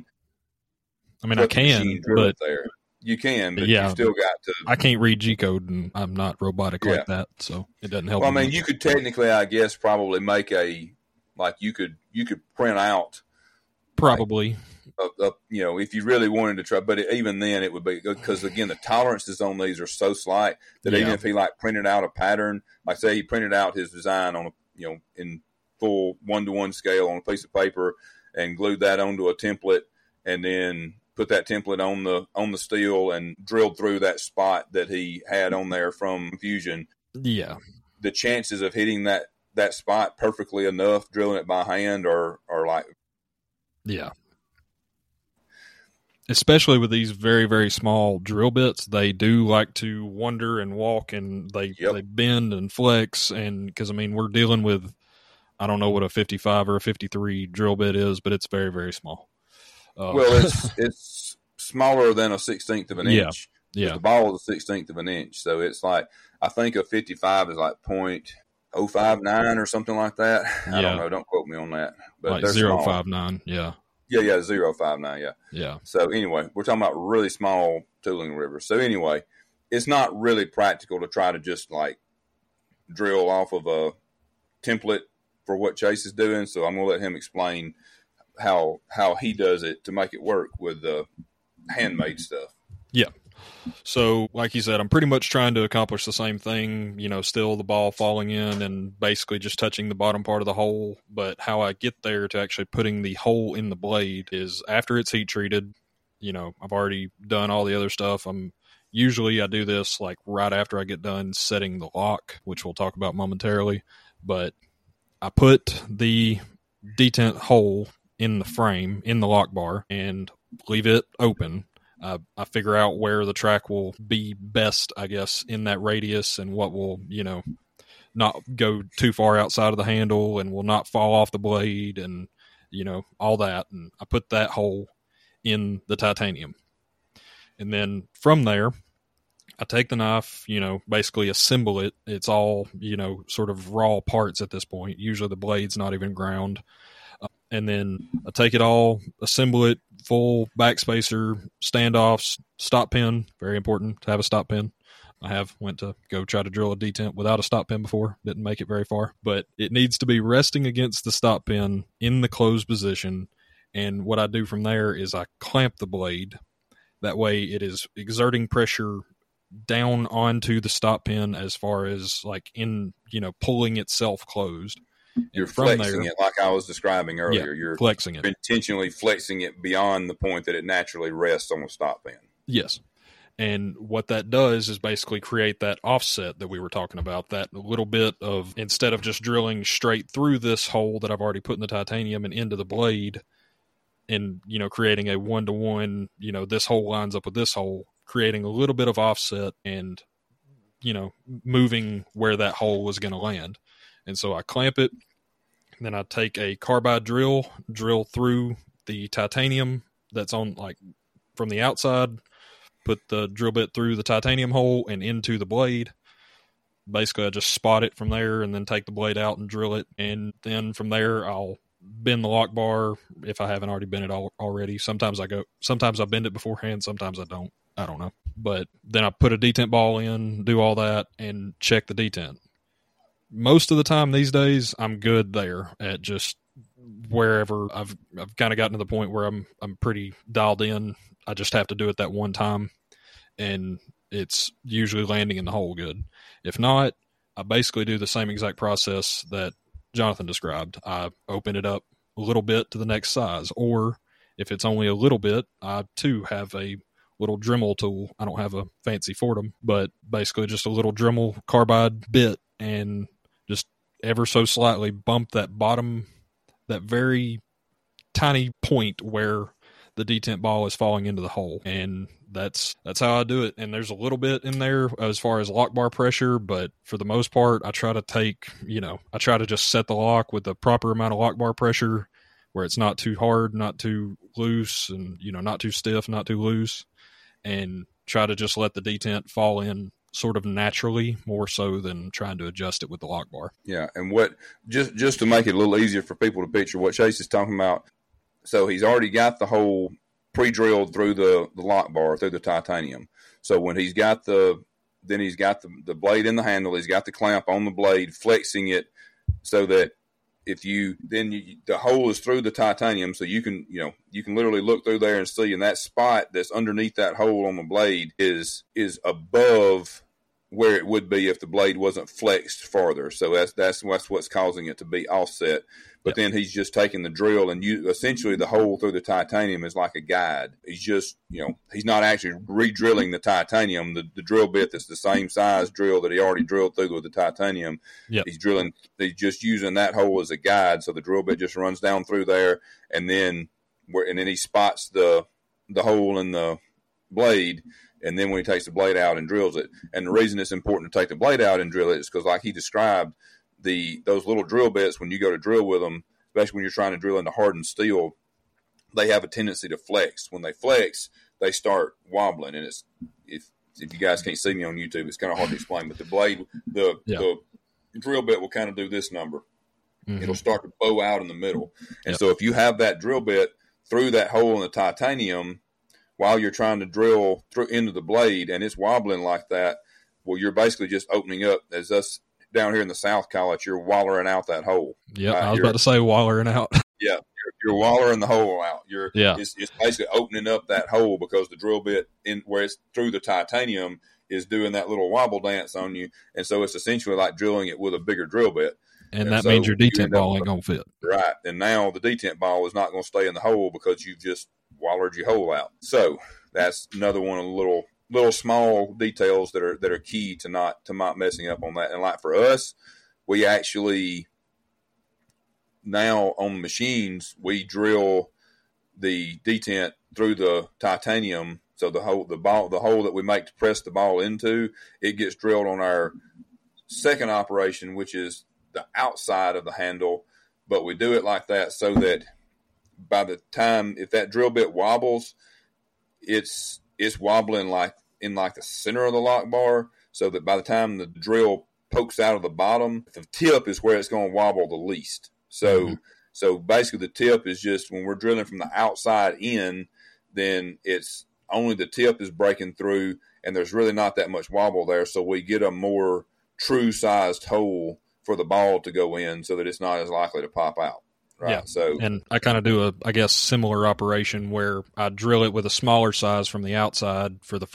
B: I mean, I can, but
A: there. You can, but
B: yeah,
A: you still got to.
B: I can't read G code, and I'm not robotic yeah. like that, so it doesn't help.
A: Well, I
B: me
A: mean,
B: much.
A: You could technically, I guess, probably make a like you could you could print out
B: probably.
A: Like, a, a, you know, if you really wanted to try, but it, even then it would be because again the tolerances on these are so slight that yeah. even if he like printed out a pattern, like say he printed out his design on a you know, in full one-to-one scale on a piece of paper and glued that onto a template and then put that template on the on the steel and drilled through that spot that he had on there from Fusion.
B: Yeah.
A: The chances of hitting that, that spot perfectly enough, drilling it by hand are, are like.
B: Yeah. Especially with these very, very small drill bits, they do like to wander and walk, and they, yep. they bend and flex. And because, I mean, we're dealing with, I don't know what a fifty-five or a fifty-three drill bit is, but it's very, very small. Uh,
A: well, it's it's smaller than a sixteenth of an
B: yeah.
A: inch.
B: Yeah.
A: The ball is a sixteenth of an inch. So it's like, I think a fifty-five is like point oh five nine or something like that. I yeah. don't know. Don't quote me on that. But
B: like
A: they're
B: zero five nine. Yeah.
A: Yeah, yeah, zero five nine, yeah.
B: Yeah.
A: So anyway, we're talking about really small tooling rivers. So anyway, it's not really practical to try to just like drill off of a template for what Chase is doing. So I'm going to let him explain how how he does it to make it work with the handmade stuff.
B: Yeah. So, like you said, I'm pretty much trying to accomplish the same thing, you know, still the ball falling in and basically just touching the bottom part of the hole. But how I get there to actually putting the hole in the blade is after it's heat treated. You know, I've already done all the other stuff. I'm usually I do this like right after I get done setting the lock, which we'll talk about momentarily. But I put the detent hole in the frame, in the lock bar, and leave it open. Uh, I figure out where the track will be best, I guess, in that radius and what will, you know, not go too far outside of the handle and will not fall off the blade and, you know, all that. And I put that hole in the titanium. And then from there, I take the knife, you know, basically assemble it. It's all, you know, sort of raw parts at this point. Usually the blade's not even ground. Uh, and then I take it all, assemble it, full backspacer, standoffs, stop pin. Very important to have a stop pin. I have went to go try to drill a detent without a stop pin before. Didn't make it very far. But it needs to be resting against the stop pin in the closed position. And what I do from there is I clamp the blade. That way it is exerting pressure down onto the stop pin as far as like in, you know, pulling itself closed.
A: You're flexing there, it like I was describing earlier.
B: Yeah,
A: you're
B: flexing it.
A: Intentionally flexing it beyond the point that it naturally rests on the stop pin.
B: Yes. And what that does is basically create that offset that we were talking about, that little bit of, instead of just drilling straight through this hole that I've already put in the titanium and into the blade and, you know, creating a one-to-one, you know, this hole lines up with this hole, creating a little bit of offset and, you know, moving where that hole was going to land. And so I clamp it, and then I take a carbide drill, drill through the titanium that's on, like, from the outside, put the drill bit through the titanium hole and into the blade. Basically, I just spot it from there and then take the blade out and drill it. And then from there, I'll bend the lock bar if I haven't already bent it al- already. Sometimes I go, sometimes I bend it beforehand, sometimes I don't. I don't know. But then I put a detent ball in, do all that, and check the detent. Most of the time these days, I'm good there at just wherever I've I've kind of gotten to the point where I'm I'm pretty dialed in. I just have to do it that one time, and it's usually landing in the hole good. If not, I basically do the same exact process that Jonathan described. I open it up a little bit to the next size, or if it's only a little bit, I too have a little Dremel tool. I don't have a fancy Fortum, but basically just a little Dremel carbide bit, and just ever so slightly bump that bottom, that very tiny point where the detent ball is falling into the hole. And that's that's how I do it. And there's a little bit in there as far as lock bar pressure, but for the most part, I try to take, you know, I try to just set the lock with the proper amount of lock bar pressure where it's not too hard, not too loose, and, you know, not too stiff, not too loose, and try to just let the detent fall in sort of naturally, more so than trying to adjust it with the lock bar.
A: Yeah, and what just just to make it a little easier for people to picture what Chase is talking about, so he's already got the hole pre-drilled through the, the lock bar, through the titanium. So when he's got the, then he's got the, the blade in the handle, he's got the clamp on the blade, flexing it so that if you, then you, the hole is through the titanium, so you can, you know, you can literally look through there and see, and that spot that's underneath that hole on the blade is, is above where it would be if the blade wasn't flexed farther. So that's, that's, that's what's causing it to be offset. But yep. Then he's just taking the drill, and you essentially the hole through the titanium is like a guide. He's just, you know, he's not actually re-drilling the titanium. The, the drill bit that's the same size drill that he already drilled through with the titanium.
B: Yep.
A: He's drilling, he's just using that hole as a guide. So the drill bit just runs down through there, and then where, and then he spots the the hole in the blade. And then when he takes the blade out and drills it, and the reason it's important to take the blade out and drill it is because, like he described, the those little drill bits, when you go to drill with them, especially when you're trying to drill into hardened steel, they have a tendency to flex. When they flex, they start wobbling, and it's if if you guys can't see me on YouTube, it's kind of hard to explain. But the blade, the yeah. the drill bit will kind of do this number. Mm-hmm. It'll start to bow out in the middle, and yep. So if you have that drill bit through that hole in the titanium while you're trying to drill through into the blade, and it's wobbling like that, well, you're basically just opening up, as us down here in the South call it, you're wallering out that hole.
B: Yeah,
A: right?
B: I was
A: you're,
B: about to say wallering out.
A: Yeah, you're, you're wallering the hole out. You're
B: yeah.
A: It's, it's basically opening up that hole because the drill bit in where it's through the titanium is doing that little wobble dance on you, and so it's essentially like drilling it with a bigger drill bit.
B: And, and that so means your detent ball ain't gonna fit.
A: Right, and now the detent ball is not going to stay in the hole because you've just wallered your hole out. So that's another one of the little little small details that are that are key to not to not messing up on that. And like for us, we actually now on the machines we drill the detent through the titanium. So the hole the ball the hole that we make to press the ball into, it gets drilled on our second operation, which is the outside of the handle. But we do it like that so that by the time if that drill bit wobbles, it's it's wobbling like in like the center of the lock bar, so that by the time the drill pokes out of the bottom, the tip is where it's going to wobble the least. So mm-hmm. so basically the tip is just when we're drilling from the outside in, then it's only the tip is breaking through, and there's really not that much wobble there, so we get a more true sized hole for the ball to go in so that it's not as likely to pop out. Right.
B: Yeah.
A: So,
B: and I kind of do a, I guess, similar operation where I drill it with a smaller size from the outside for the first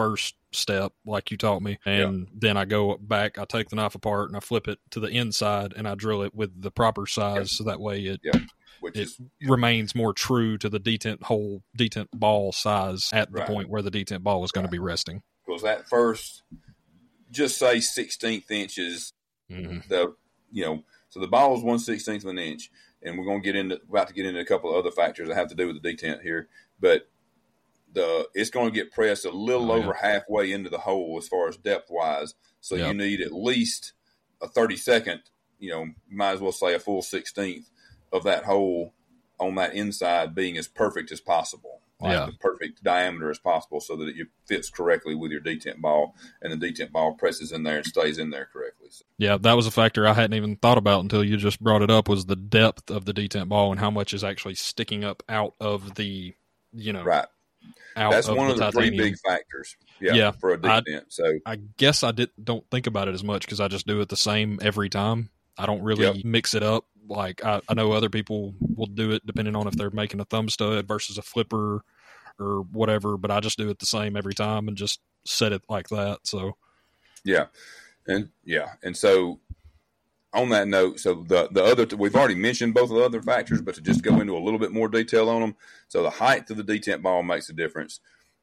B: step like you taught me. And yeah. then I go back, I take the knife apart and I flip it to the inside and I drill it with the proper size. Yeah. So that way it, yeah. Which it is, remains more true to the detent hole, detent ball size at the right. point where the detent ball is going right. to be resting.
A: Because that first, just say sixteenth inches, mm-hmm. the, you know, so the ball is one sixteenth of an inch, and we're going to get into, about to get into a couple of other factors that have to do with the detent here, but the, it's going to get pressed a little oh, over yeah. halfway into the hole as far as depth wise. So yep. you need at least a thirty second, you know, might as well say a full sixteenth of that hole on that inside being as perfect as possible, like yeah. the perfect diameter as possible, so that it fits correctly with your detent ball, and the detent ball presses in there and stays in there correctly. So.
B: Yeah, that was a factor I hadn't even thought about until you just brought it up, was the depth of the detent ball and how much is actually sticking up out of the, you know,
A: right. Out That's of one the of the titanium. Three big factors. Yeah, yeah for a detent. I, so
B: I guess I did don't think about it as much because I just do it the same every time. I don't really yep. mix it up. Like I, I know other people will do it depending on if they're making a thumb stud versus a flipper or whatever, but I just do it the same every time and just set it like that. So
A: yeah. And yeah. And so on that note, so the, the other, we've already mentioned both of the other factors, but to just go into a little bit more detail on them. So the height of the detent ball makes a difference,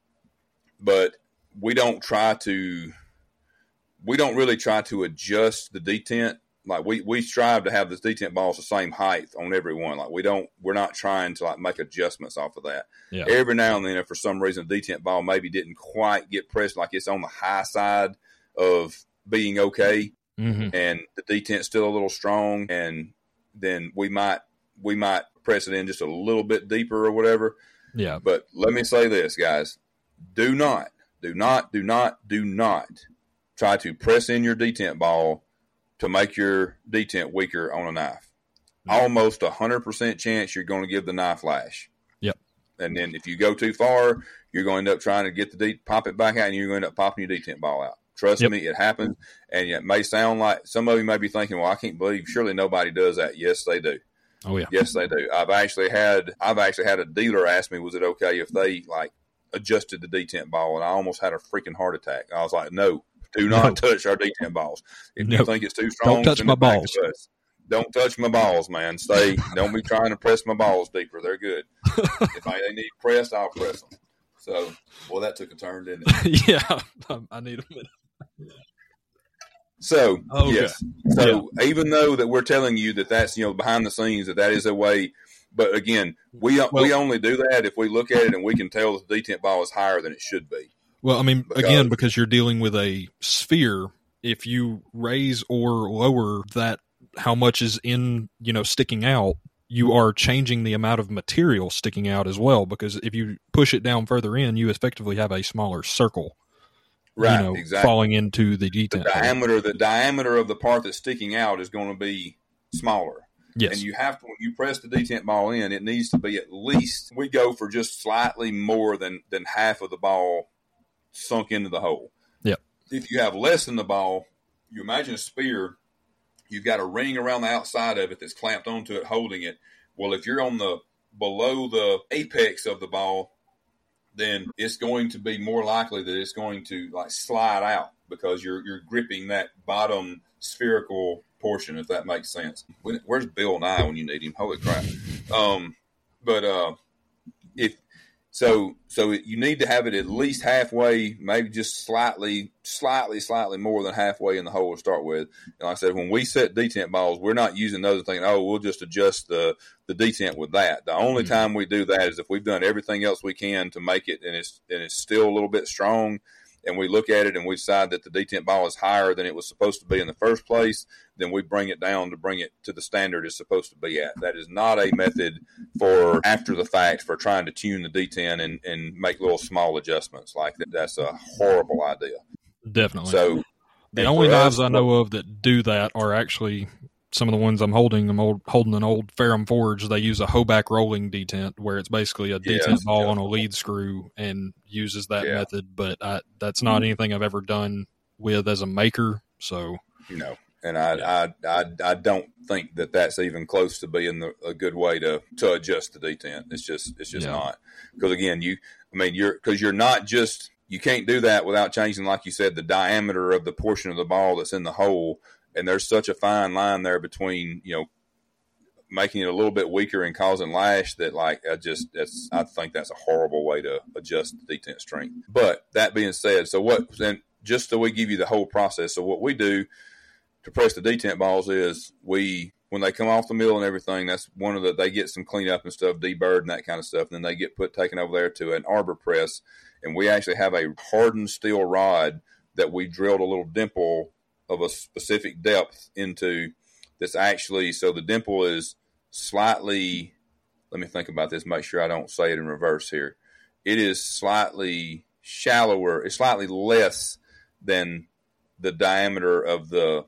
A: but we don't try to, we don't really try to adjust the detent. Like we, we strive to have the detent balls the same height on every one. Like we don't, we're not trying to like make adjustments off of that. Yeah. Every now and then, if for some reason the detent ball maybe didn't quite get pressed, like it's on the high side of being okay, mm-hmm. and the detent's still a little strong, and then we might, we might press it in just a little bit deeper or whatever.
B: Yeah.
A: But let me say this, guys, do not, do not, do not, do not try to press in your detent ball to make your detent weaker on a knife. Mm-hmm. Almost a hundred percent chance you're going to give the knife lash.
B: Yep.
A: And then if you go too far, you're going to end up trying to get the de- pop it back out, and you're going to end up popping your detent ball out. Trust yep. me, it happens. And it may sound like some of you may be thinking, well, I can't believe surely nobody does that. Yes, they do.
B: Oh yeah.
A: Yes, they do. I've actually had, I've actually had a dealer ask me, was it okay if they like adjusted the detent ball? And I almost had a freaking heart attack. I was like, no. Do not no. touch our detent balls. If nope. you think it's too strong,
B: don't touch my balls.
A: Don't touch my balls, man. Stay. Don't be trying to press my balls deeper. They're good. If I, they need pressed, I'll press them. So, well, that took a turn, didn't
B: it? yeah, I need a minute.
A: So, okay. yes. So, yeah. even though that we're telling you that that's, you know, behind the scenes, that that is a way, but again, we well, we only do that if we look at it and we can tell that the detent ball is higher than it should be.
B: Well, I mean, because, again, because you're dealing with a sphere, if you raise or lower that, how much is in, you know, sticking out, you are changing the amount of material sticking out as well. Because if you push it down further in, you effectively have a smaller circle,
A: right?
B: You know,
A: exactly.
B: falling into the detent.
A: The diameter, the diameter of the part that's sticking out is going to be smaller.
B: Yes.
A: And you have to, when you press the detent ball in, it needs to be at least, we go for just slightly more than, than half of the ball sunk into the hole.
B: Yep.
A: If you have less than the ball, you imagine a spear, you've got a ring around the outside of it that's clamped onto it, holding it. Well, if you're on the below the apex of the ball, then it's going to be more likely that it's going to like slide out because you're you're gripping that bottom spherical portion, if that makes sense. When, where's Bill Nye when you need him? Holy crap! Um, but uh, if So, so you need to have it at least halfway, maybe just slightly, slightly, slightly more than halfway in the hole to start with. And like I said, when we set detent balls, we're not using those and thinking, oh, we'll just adjust the, the detent with that. The only mm-hmm. time we do that is if we've done everything else we can to make it and it's, and it's still a little bit strong, and we look at it and we decide that the detent ball is higher than it was supposed to be in the first place, then we bring it down to bring it to the standard it's supposed to be at. That is not a method for after the fact for trying to tune the detent and, and make little small adjustments like that. That's a horrible idea.
B: Definitely.
A: So
B: the only knives us, I know of that do that are actually some of the ones I'm holding. I'm old, holding an old Ferrum Forge. They use a Hoback rolling detent where it's basically a detent yes, ball yeah. on a lead screw and uses that yeah. method. But I, that's not anything I've ever done with as a maker. So
A: no, and I yeah. I, I I don't think that that's even close to being the, a good way to, to adjust the detent. It's just it's just yeah. not, because again you I mean you're because you're not just you can't do that without changing, like you said, the diameter of the portion of the ball that's in the hole. And there's such a fine line there between, you know, making it a little bit weaker and causing lash that, like, I just, that's, I think that's a horrible way to adjust the detent strength. But that being said, so what, then just so we give you the whole process. So what we do to press the detent balls is we, when they come off the mill and everything, that's one of the, they get some cleanup and stuff, deburred and that kind of stuff. And then they get put, taken over there to an arbor press. And we actually have a hardened steel rod that we drilled a little dimple of a specific depth into. That's actually, so the dimple is slightly, let me think about this, make sure I don't say it in reverse here. It is slightly shallower, it's slightly less than the diameter of the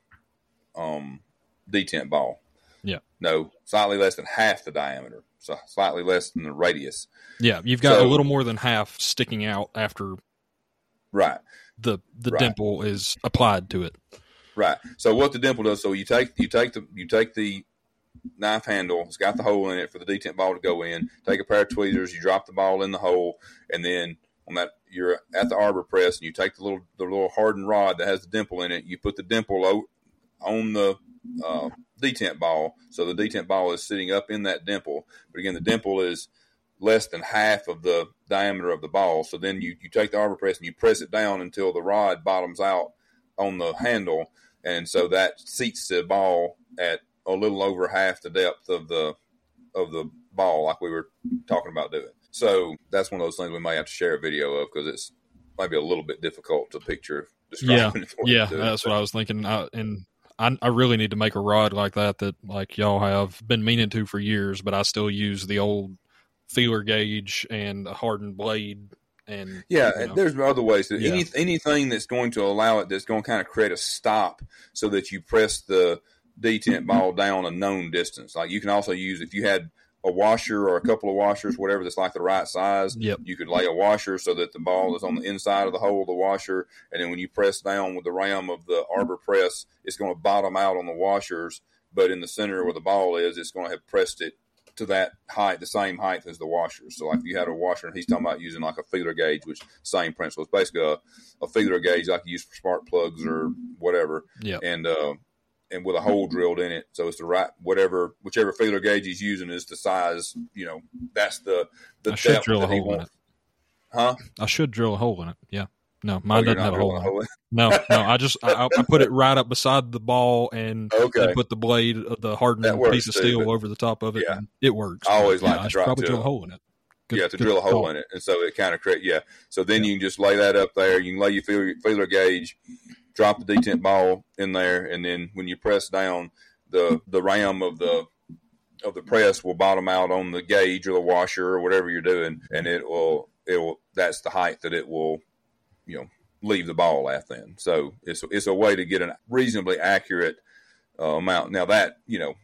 A: um, detent ball.
B: Yeah.
A: No, slightly less than half the diameter. So slightly less than the radius.
B: Yeah, you've got
A: so,
B: a little more than half sticking out after
A: right.
B: the the
A: right.
B: dimple is applied to it.
A: Right. So what the dimple does, so you take you take the you take the knife handle, it's got the hole in it for the detent ball to go in, take a pair of tweezers, you drop the ball in the hole, and then on that you're at the arbor press and you take the little the little hardened rod that has the dimple in it, you put the dimple on the uh, detent ball, so the detent ball is sitting up in that dimple. But again, the dimple is less than half of the diameter of the ball. So then you, you take the arbor press and you press it down until the rod bottoms out on the handle. And so that seats the ball at a little over half the depth of the of the ball, like we were talking about doing. So that's one of those things we may have to share a video of because it's maybe a little bit difficult to picture describing.
B: Yeah, yeah, that's what I was thinking. I, and I, I really need to make a rod like that that like y'all have been meaning to for years, but I still use the old feeler gauge and a hardened blade. And
A: yeah,
B: you know,
A: there's other ways. To,
B: yeah.
A: any anything that's going to allow it, that's going to kind of create a stop so that you press the detent ball down a known distance. Like you can also use, if you had a washer or a couple of washers, whatever that's like the right size,
B: yep.
A: you could lay a washer so that the ball is on the inside of the hole of the washer. And then when you press down with the ram of the arbor press, it's going to bottom out on the washers. But in the center where the ball is, it's going to have pressed it to that height, the same height as the washers. So like if you had a washer, and he's talking about using like a feeler gauge, which same principle. It's basically a, a feeler gauge like you use for spark plugs or whatever.
B: Yeah.
A: And, uh, and with a hole drilled in it. So it's the right, whatever, whichever feeler gauge he's using is the size, you know, that's the, the
B: I should
A: depth
B: drill a
A: that he
B: hole in
A: wants.
B: it.
A: Huh?
B: I should drill a hole in it. Yeah. No, mine
A: Oh, you're
B: doesn't have
A: not
B: a hole in
A: drilling
B: it. No, no, I just, I, I put it right up beside the ball and,
A: Okay.
B: and put the blade of the hardened
A: That works
B: piece of
A: too,
B: steel
A: but-
B: over the top of it.
A: Yeah.
B: And it works.
A: I always
B: But,
A: like
B: yeah,
A: to
B: I should
A: drop
B: probably
A: to
B: drill
A: a-
B: a hole in it. Good-
A: yeah, to
B: good
A: drill a hole
B: thought.
A: in it. And so it kind of create, yeah. So then you can just lay that up there. You can lay your feeler, feeler gauge, drop the detent ball in there. And then when you press down, the, the ram of the, of the press will bottom out on the gauge or the washer or whatever you're doing. And it will, it will, that's the height that it will, you know, leave the ball at then. So it's, it's a way to get a reasonably accurate uh, amount. Now that, you know,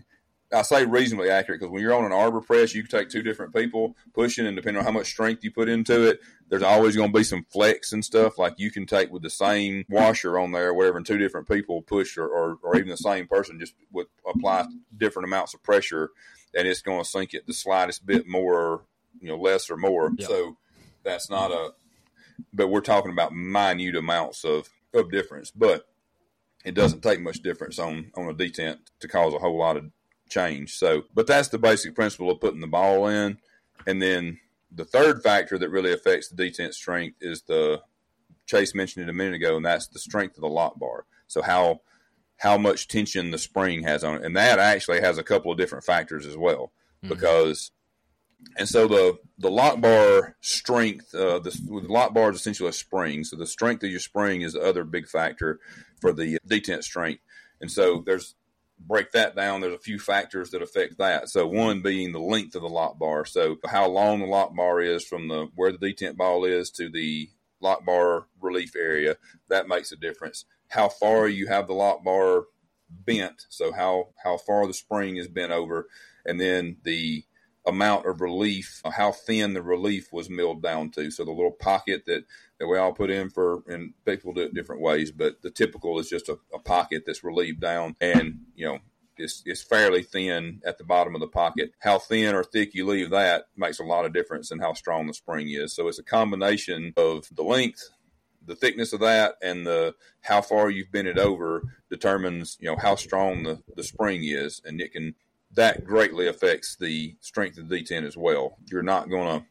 A: I say reasonably accurate because when you're on an arbor press, you can take two different people pushing, and depending on how much strength you put into it, there's always going to be some flex and stuff. Like you can take with the same washer on there, or whatever, and two different people push, or, or, or even the same person just would apply different amounts of pressure, and it's going to sink it the slightest bit more, you know, less or more.
B: Yeah.
A: So that's not a, but we're talking about minute amounts of, of difference, but it doesn't take much difference on, on a detent to cause a whole lot of change. So, but that's the basic principle of putting the ball in. And then the third factor that really affects the detent strength is the, Chase mentioned it a minute ago, and that's the strength of the lock bar. So how, how much tension the spring has on it. And that actually has a couple of different factors as well, mm-hmm. because, and so the, the lock bar strength, uh, the, the lock bar is essentially a spring. So the strength of your spring is the other big factor for the detent strength. And so there's, break that down, there's a few factors that affect that. So one being the length of the lock bar. So how long the lock bar is from the where the detent ball is to the lock bar relief area, that makes a difference. How far you have the lock bar bent, so how, how far the spring is bent over, and then the amount of relief, how thin the relief was milled down to. So the little pocket that, that we all put in for, and people do it different ways, but the typical is just a, a pocket that's relieved down. And, you know, is, is fairly thin at the bottom of the pocket. How thin or thick you leave that makes a lot of difference in how strong the spring is. So it's a combination of the length, the thickness of that, and the how far you've bent it over determines, you know, how strong the, the spring is, and it can that greatly affects the strength of the detent as well. You're not gonna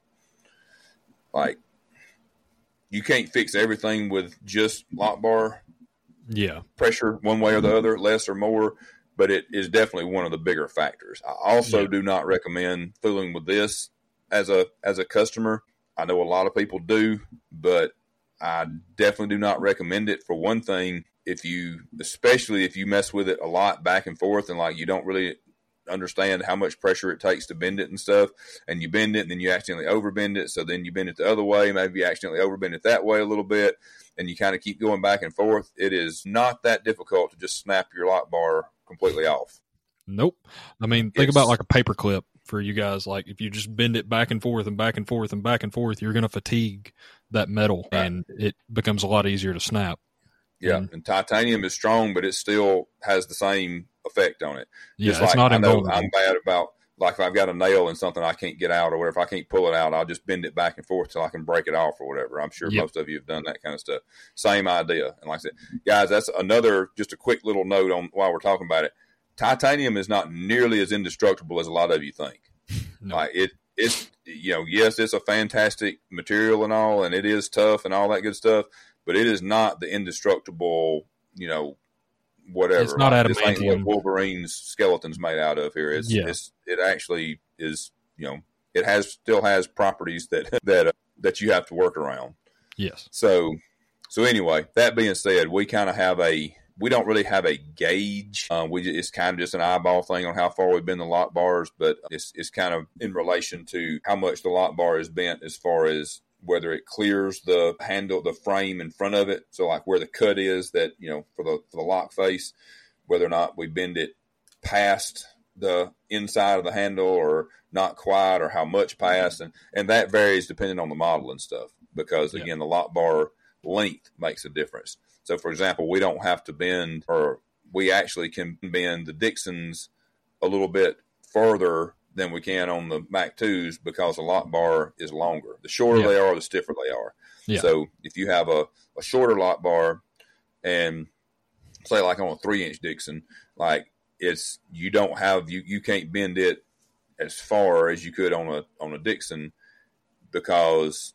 A: like you can't fix everything with just lock bar
B: yeah
A: pressure one way or the other, less or more, but it is definitely one of the bigger factors. I also
B: yeah.
A: do not recommend fooling with this as a as a customer. I know a lot of people do, but I definitely do not recommend it. For one thing, if you, especially if you mess with it a lot back and forth and like you don't really understand how much pressure it takes to bend it and stuff, and you bend it and then you accidentally overbend it, so then you bend it the other way, maybe you accidentally overbend it that way a little bit, and you kind of keep going back and forth, it is not that difficult to just snap your lock bar completely off.
B: Nope. I mean, think
A: It's,
B: about like a paper clip for you guys. Like if you just bend it back and forth and back and forth and back and forth, you're going to fatigue that metal, right, and it becomes a lot easier to snap.
A: Yeah,
B: and,
A: and titanium is strong, but it still has the same effect on it.
B: Yeah,
A: just
B: it's
A: like
B: not
A: I know
B: invulnerable.
A: I'm bad about, like if I've got a nail in something I can't get out or whatever, if I can't pull it out, I'll just bend it back and forth till I can break it off or whatever. I'm sure
B: Yep.
A: most of you have done that kind of stuff. Same idea. And like I said, guys, that's another, just a quick little note on while we're talking about it. Titanium is not nearly as indestructible as a lot of you think.
B: No.
A: Like it, it's, you know, yes, it's a fantastic material and all, and it is tough and all that good stuff, but it is not the indestructible, you know, whatever.
B: It's not
A: like, this ain't
B: adamantium.
A: what Wolverine's skeleton's made out of here. It's,
B: Yeah.
A: it's, it actually is, you know, it has, still has properties that, that, uh, that you have to work around.
B: Yes.
A: So, so anyway, that being said, we kind of have a, we don't really have a gauge. Uh, we just, it's kind of just an eyeball thing on how far we've been the lock bars, but it's it's kind of in relation to how much the lock bar is bent as far as whether it clears the handle, the frame in front of it. So like where the cut is that, you know, for the, for the lock face, whether or not we bend it past the inside of the handle or not quite, or how much past. And, and that varies depending on the model and stuff, because again, yeah. the lock bar length makes a difference. So, for example, we don't have to bend, or we actually can bend the Dixons a little bit further than we can on the Mac twos because the lock bar is longer. The shorter yeah. they are, the stiffer they are. Yeah. So, if you have a, a shorter lock bar and say like on a three-inch Dixon, like it's you don't have you you can't bend it as far as you could on a on a Dixon because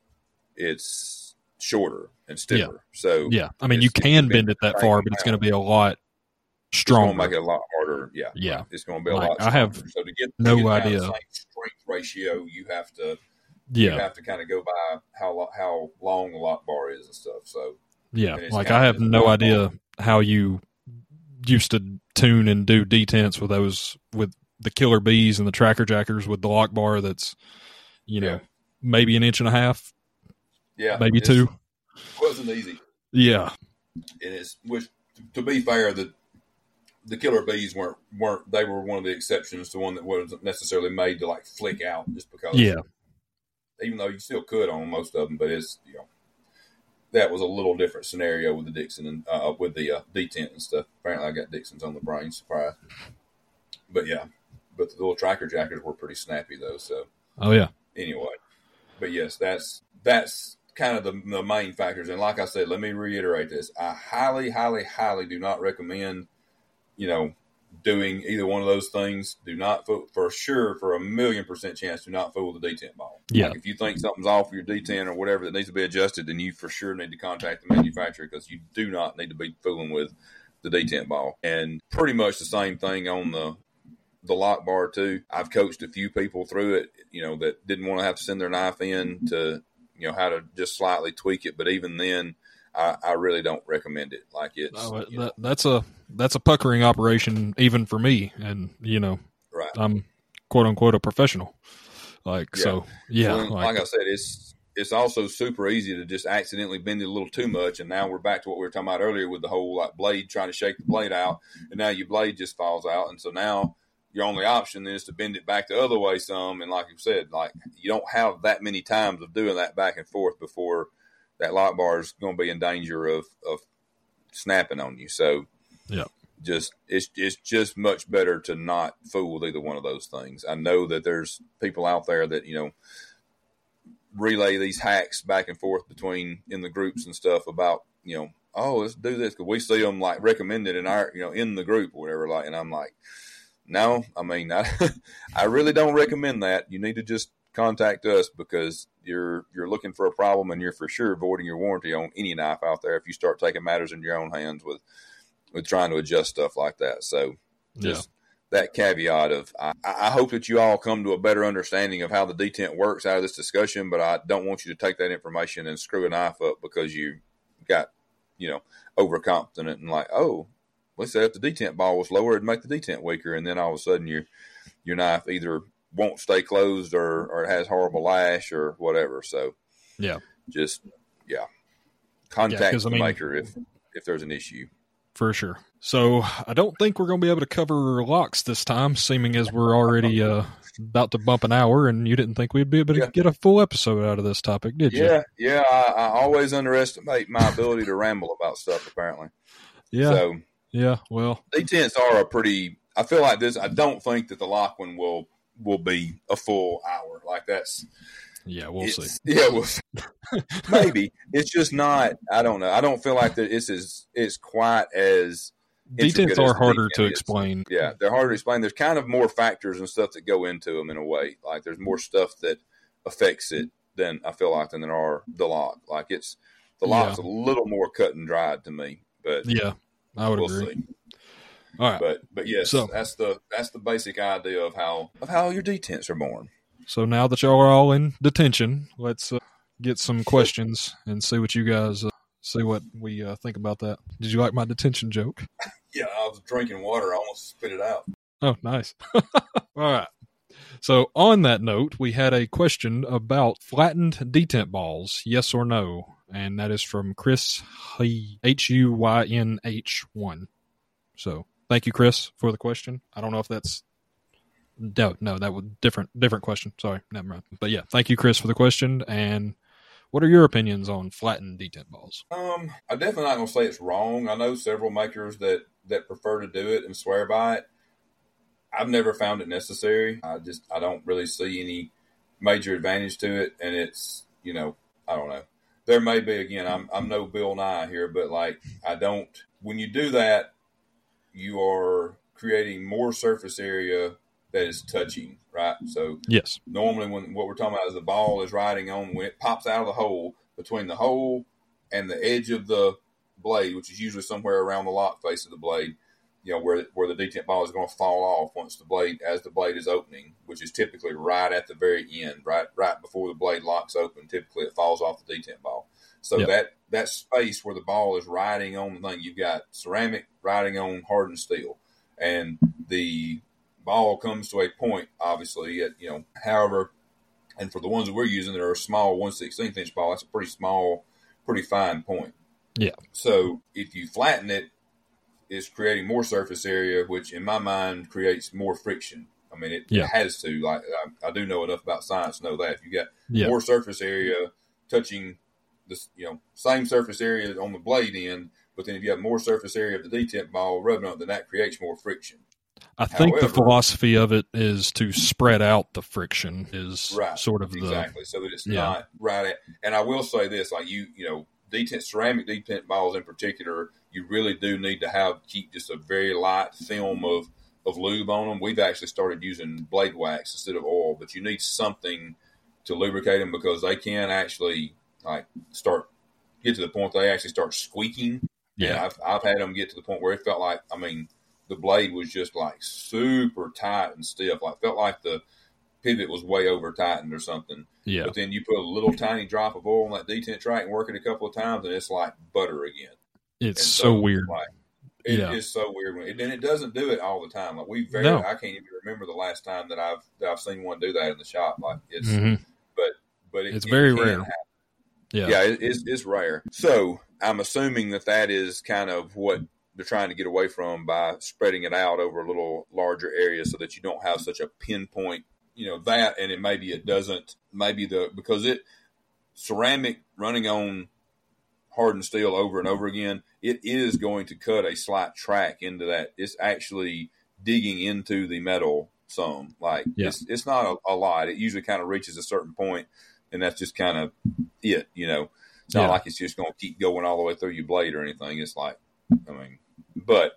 A: it's shorter and stiffer.
B: Yeah.
A: So
B: yeah, I mean you can bend it that far, but it's going to be a lot stronger.
A: It's going to make it a lot harder. Yeah,
B: yeah,
A: right. It's going to be a
B: like,
A: lot stronger.
B: I have
A: so to get
B: no
A: to get
B: idea
A: the same strength ratio, you have to
B: yeah
A: you have to kind of go by how how long the lock bar is and stuff. So
B: yeah, like I have no idea how you used to tune and do detents with those with the Killer Bees and the Tracker Jackers with the lock bar that's you know yeah. maybe an inch and a half.
A: Yeah,
B: maybe two.
A: Wasn't easy.
B: Yeah,
A: and it's which to be fair, the the Killer Bees weren't weren't they were one of the exceptions to one that wasn't necessarily made to like flick out just because.
B: Yeah,
A: even though you still could on most of them, but it's you know that was a little different scenario with the Dixon and uh, with the uh, detent and stuff. Apparently, I got Dixons on the brain. Surprise, but yeah, but the little Tracker Jackers were pretty snappy though. So
B: oh yeah.
A: Anyway, but yes, that's that's. kind of the, the main factors. And like I said, let me reiterate this. I highly, highly, highly do not recommend, you know, doing either one of those things. Do not, fool, for sure, for a million percent chance, do not fool with the detent ball.
B: Yeah.
A: Like if you think something's off with your detent or whatever that needs to be adjusted, then you for sure need to contact the manufacturer because you do not need to be fooling with the detent ball. And pretty much the same thing on the the lock bar too. I've coached a few people through it, you know, that didn't want to have to send their knife in to, you know, how to just slightly tweak it. But even then, I, I really don't recommend it. Like it's
B: no, that, that's a that's a puckering operation even for me, and you know,
A: right.
B: I'm quote unquote a professional. Like yeah. so, yeah.
A: Well,
B: like,
A: like I said, it's it's also super easy to just accidentally bend it a little too much, and now we're back to what we were talking about earlier with the whole like blade trying to shake the blade out, and now your blade just falls out, and so now your only option is to bend it back the other way some. And like you said, like you don't have that many times of doing that back and forth before that lock bar is going to be in danger of, of snapping on you. So,
B: yeah.
A: just it's it's just much better to not fool with either one of those things. I know that there's people out there that, you know, relay these hacks back and forth between in the groups and stuff about, you know, oh, let's do this because we see them like recommended in our, you know, in the group or whatever. Like, and I'm like, no, I mean, I, I really don't recommend that. You need to just contact us because you're you're looking for a problem and you're for sure voiding your warranty on any knife out there if you start taking matters into your own hands with with trying to adjust stuff like that. So just yeah. that caveat of I, I hope that you all come to a better understanding of how the detent works out of this discussion, but I don't want you to take that information and screw a knife up because you got, you know, overconfident and like, oh, let's say if the detent ball was lower, it'd make the detent weaker, and then all of a sudden your your knife either won't stay closed or, or it has horrible lash or whatever. So
B: yeah,
A: just yeah, contact
B: yeah,
A: the
B: I mean,
A: maker if if there's an issue.
B: For sure. So I don't think we're going to be able to cover locks this time, seeming as we're already uh, about to bump an hour, and you didn't think we'd be able to yeah. get a full episode out of this topic, did you?
A: Yeah, yeah. I, I always underestimate my ability to ramble about stuff, apparently.
B: Yeah.
A: So,
B: yeah, well.
A: Detents are a pretty, I feel like this, I don't think that the lock one will will be a full hour. Like that's.
B: Yeah, we'll see.
A: Yeah, we'll see. Maybe. It's just not, I don't know. I don't feel like that it's as, it's quite as.
B: Detents are harder to explain.
A: Yeah, they're harder to explain. There's kind of more factors and stuff that go into them in a way. Like there's more stuff that affects it than I feel like than there are the lock. Like it's, the lock's yeah. a little more cut and dried to me. But
B: yeah, I would
A: we'll
B: agree.
A: See.
B: All right.
A: But, but yes,
B: so,
A: that's the, that's the basic idea of how, of how your detents are born.
B: So now that y'all are all in detention, let's uh, get some questions and see what you guys uh, see what we uh, think about that. Did you like my detention joke?
A: Yeah, I was drinking water. I almost spit it out.
B: Oh, nice. All right. So on that note, we had a question about flattened detent balls, yes or no, and that is from Chris H U Y N H one. So thank you, Chris, for the question. I don't know if that's No, no, that was different. Different question. Sorry, never mind. But yeah, thank you, Chris, for the question. And what are your opinions on flattened detent balls?
A: Um, I'm definitely not going to say it's wrong. I know several makers that that prefer to do it and swear by it. I've never found it necessary. I just I don't really see any major advantage to it, and it's you know I don't know. There may be again. I'm I'm no Bill Nye here, but like I don't. When you do that, you are creating more surface area that is touching, right? So
B: yes,
A: normally when what we're talking about is the ball is riding on when it pops out of the hole, between the hole and the edge of the blade, which is usually somewhere around the lock face of the blade, you know, where where the detent ball is going to fall off once the blade as the blade is opening, which is typically right at the very end, right right before the blade locks open. Typically it falls off the detent ball. So yep. that that space where the ball is riding on the thing, you've got ceramic riding on hardened steel, and the ball comes to a point, obviously, at, you know, however, and for the ones that we're using that are a small one sixteenth inch ball, that's a pretty small, pretty fine point.
B: Yeah.
A: So if you flatten it, it's creating more surface area, which in my mind creates more friction. I mean, it, yeah. it has to. Like I, I do know enough about science to know that if you got yeah. more surface area touching this, you know, same surface area on the blade end, but then if you have more surface area of the detent ball rubbing on it, then that creates more friction.
B: I think However, the philosophy of it is to spread out the friction is
A: right,
B: sort of
A: exactly.
B: the
A: Exactly. So that it's
B: yeah.
A: not right at, and I will say this, like you, you know, detent, ceramic detent balls in particular, you really do need to have, keep just a very light film of, of lube on them. We've actually started using blade wax instead of oil, but you need something to lubricate them because they can actually like start, get to the point they actually start squeaking.
B: Yeah.
A: And I've, I've had them get to the point where it felt like, I mean, the blade was just like super tight and stiff. Like felt like the pivot was way over tightened or something.
B: Yeah.
A: But then you put a little tiny drop of oil on that detent track and work it a couple of times, and it's like butter again.
B: It's so, so weird.
A: Like, it
B: yeah.
A: is so weird. And it doesn't do it all the time. Like we very,
B: no.
A: I can't even remember the last time that I've that I've seen one do that in the shop. Like it's,
B: mm-hmm.
A: but but it,
B: it's
A: it
B: very
A: can
B: rare.
A: happen.
B: Yeah,
A: yeah, it, it's it's rare. So I'm assuming that that is kind of what they're trying to get away from by spreading it out over a little larger area so that you don't have such a pinpoint, you know, that, and it maybe it doesn't, maybe the, because it, ceramic running on hardened steel over and over again, it is going to cut a slight track into that. It's actually digging into the metal some. Like yeah. it's it's not a, a lot. It usually kind of reaches a certain point, and that's just kind of it. You know, it's not yeah. like it's just going to keep going all the way through your blade or anything. It's like, I mean, but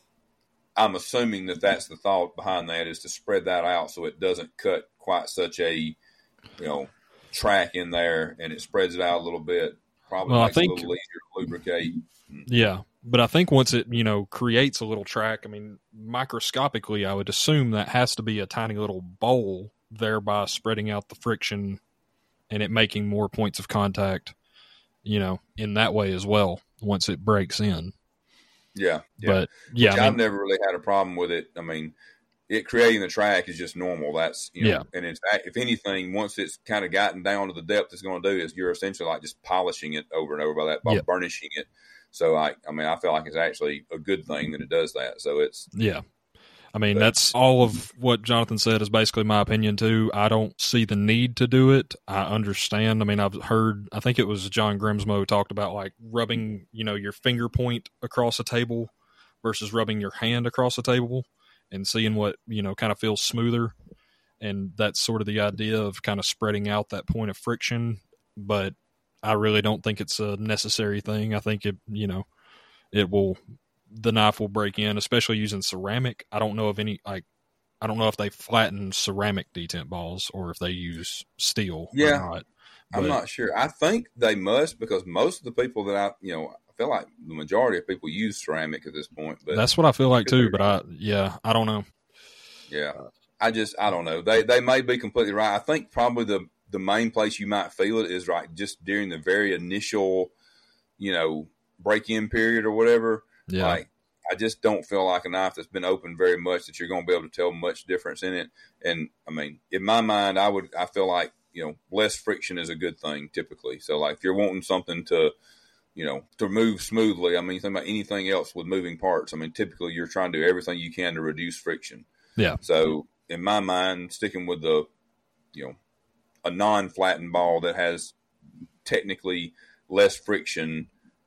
A: I'm assuming that that's the thought behind that, is to spread that out so it doesn't cut quite such a, you know, track in there, and it spreads it out a little bit. Probably
B: well,
A: makes
B: I think,
A: it a little easier to lubricate.
B: Yeah, but I think once it, you know, creates a little track, I mean, microscopically, I would assume that has to be a tiny little bowl, thereby spreading out the friction and it making more points of contact, you know, in that way as well, once it breaks in.
A: Yeah. yeah.
B: But, yeah.
A: Which
B: I mean,
A: I've never really had a problem with it. I mean, it creating the track is just normal. That's, you know,
B: yeah.
A: and it's, if anything, once it's kind of gotten down to the depth it's going to do, is you're essentially like just polishing it over and over by that, by
B: yep.
A: burnishing it. So, I, I mean, I feel like it's actually a good thing that it does that. So it's,
B: yeah. I mean,
A: but,
B: that's all of what Jonathan said is basically my opinion too. I don't see the need to do it. I understand. I mean, I've heard, I think it was John Grimsmo talked about like rubbing, you know, your finger point across a table versus rubbing your hand across a table and seeing what, you know, kind of feels smoother. And that's sort of the idea of kind of spreading out that point of friction. But I really don't think it's a necessary thing. I think it, you know, it will, the knife will break in, especially using ceramic. I don't know of any, like, I don't know if they flatten ceramic detent balls or if they use steel
A: yeah,
B: or not.
A: I'm
B: But,
A: not sure. I think they must, because most of the people that I, you know, I feel like the majority of people use ceramic at this point. But
B: that's what I feel like too, but I, yeah, I don't know.
A: Yeah. I just, I don't know. They, they may be completely right. I think probably the, the main place you might feel it is right just during the very initial, you know, break-in period or whatever.
B: Yeah.
A: Like, I just don't feel like a knife that's been opened very much that you're going to be able to tell much difference in it. And I mean, in my mind, I would, I feel like, you know, less friction is a good thing typically. So like if you're wanting something to, you know, to move smoothly, I mean, you think about anything else with moving parts. I mean, typically you're trying to do everything you can to reduce friction.
B: Yeah.
A: So in my mind, sticking with the, you know, a non-flattened ball that has technically less friction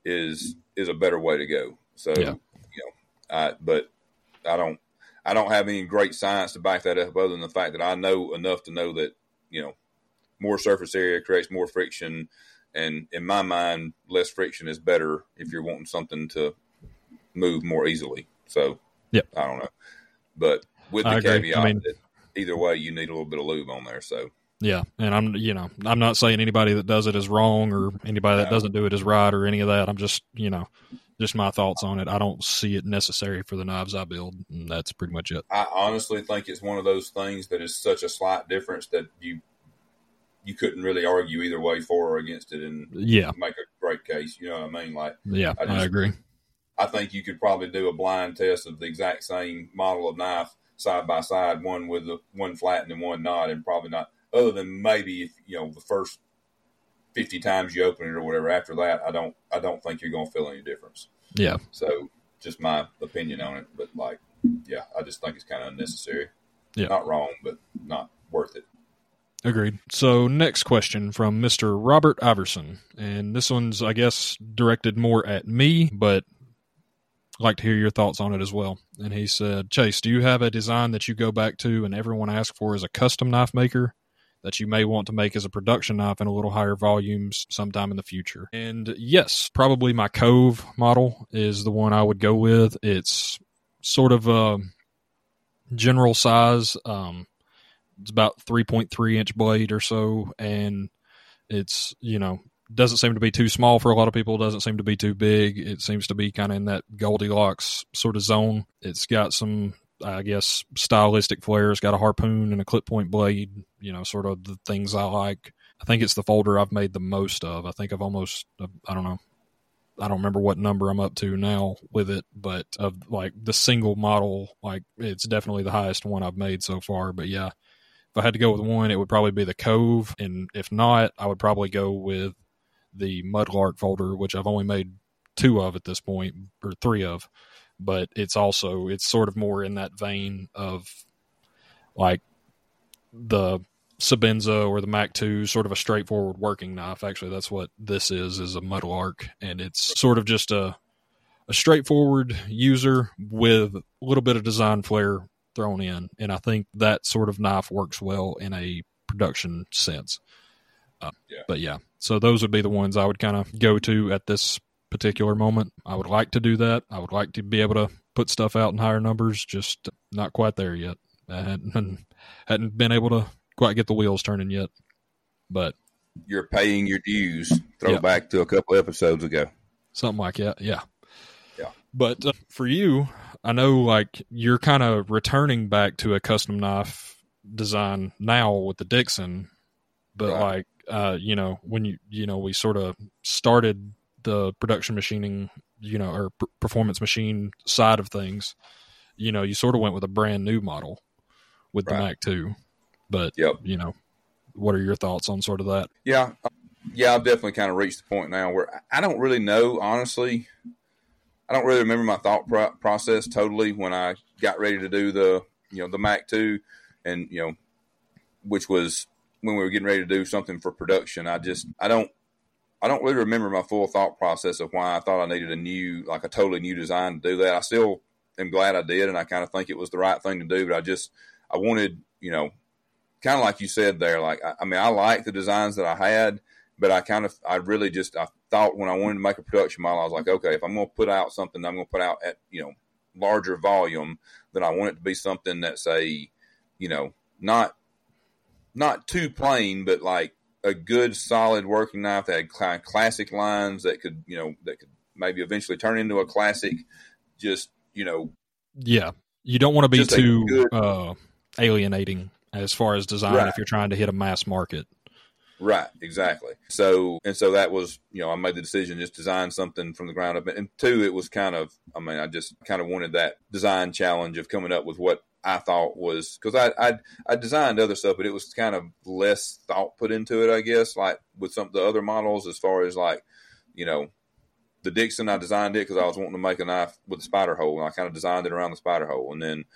A: is is a better way to go. So,
B: yeah.
A: you know, I, but I don't I don't have any great science to back that up other than the fact that I know enough to know that, you know, more surface area creates more friction, and in my mind, less friction is better if you're wanting something to move more easily. So,
B: yep.
A: I don't know, but with the
B: I
A: caveat
B: I mean,
A: that either way, you need a little bit of lube on there. So.
B: Yeah, and I'm, you know, I'm not saying anybody that does it is wrong or anybody that
A: No.
B: doesn't do it is right or any of that. I'm just, you know, just my thoughts on it. I don't see it necessary for the knives I build, and that's pretty much it.
A: I honestly think it's one of those things that is such a slight difference that you you couldn't really argue either way for or against it and
B: yeah.
A: make a great case. You know what I mean? Like,
B: yeah, I, just, I agree.
A: I think you could probably do a blind test of the exact same model of knife side by side, one with the one flattened and one not, and probably not. Other than maybe if, you know, the first fifty times you open it or whatever. After that, I don't, I don't think you're going to feel any difference.
B: Yeah.
A: So, just my opinion on it, but like, yeah, I just think it's kind of unnecessary.
B: Yeah.
A: Not wrong, but not worth it.
B: Agreed. So, next question from Mister Robert Iverson, and this one's, I guess, directed more at me, but I'd like to hear your thoughts on it as well. And he said, Chase, do you have a design that you go back to and everyone asks for as a custom knife maker that you may want to make as a production knife in a little higher volumes sometime in the future? And yes, probably my Cove model is the one I would go with. It's sort of a general size. Um, it's about three point three inch blade or so. And it's, you know, doesn't seem to be too small for a lot of people. Doesn't seem to be too big. It seems to be kind of in that Goldilocks sort of zone. It's got some, I guess, stylistic flair. It's got a harpoon and a clip point blade, you know, sort of the things I like. I think it's the folder I've made the most of. I think I've almost, I don't know, I don't remember what number I'm up to now with it, but of like the single model, like it's definitely the highest one I've made so far. But yeah, if I had to go with one, it would probably be the Cove. And if not, I would probably go with the Mudlark folder, which I've only made two of at this point, or three of. But it's also, it's sort of more in that vein of like the Sebenza or the Mac two, sort of a straightforward working knife. Actually, that's what this is, is a Muddle Arc, and it's sort of just a, a straightforward user with a little bit of design flair thrown in, and I think that sort of knife works well in a production sense. Uh, yeah. But yeah, so those would be the ones I would kind of go to at this particular moment. I would like to do that. I would like to be able to put stuff out in higher numbers, just not quite there yet. I hadn't, hadn't been able to quite get the wheels turning yet. But
A: you're paying your dues. Throw yeah. back to a couple episodes ago.
B: Something like that, yeah.
A: Yeah.
B: But uh, for you, I know like you're kind of returning back to a custom knife design now with the Dixon, but right. like, uh, you know, when you, you know, we sort of started the production machining, you know, or p- performance machine side of things, you know, you sort of went with a brand new model with right. the Mac two, but,
A: yep.
B: you know, what are your thoughts on sort of that?
A: Yeah. Yeah. I've definitely kind of reached the point now where I don't really know, honestly. I don't really remember my thought pro- process totally when I got ready to do the, you know, the Mac two, and, you know, which was when we were getting ready to do something for production. I just, I don't, I don't really remember my full thought process of why I thought I needed a new, like a totally new design to do that. I still am glad I did, and I kind of think it was the right thing to do, but I just, I wanted, you know, kind of like you said there, like, I, I mean, I like the designs that I had, but I kind of, I really just, I thought when I wanted to make a production model, I was like, okay, if I'm going to put out something, I'm going to put out at, you know, larger volume, then I want it to be something that's a, you know, not, not too plain, but like a good, solid working knife that had kind of classic lines that could, you know, that could maybe eventually turn into a classic. Just, you know,
B: yeah, you don't want to be too
A: good,
B: uh, alienating as far as design
A: right.
B: if you're trying to hit a mass market.
A: Right, exactly. So, and so that was, you know, I made the decision to just design something from the ground up. And two, it was kind of, I mean, I just kind of wanted that design challenge of coming up with what I thought was, because I, I I designed other stuff, but it was kind of less thought put into it, I guess, like with some of the other models, as far as like, you know, the Dixon, I designed it because I was wanting to make a knife with a spider hole, and I kind of designed it around the spider hole. And then,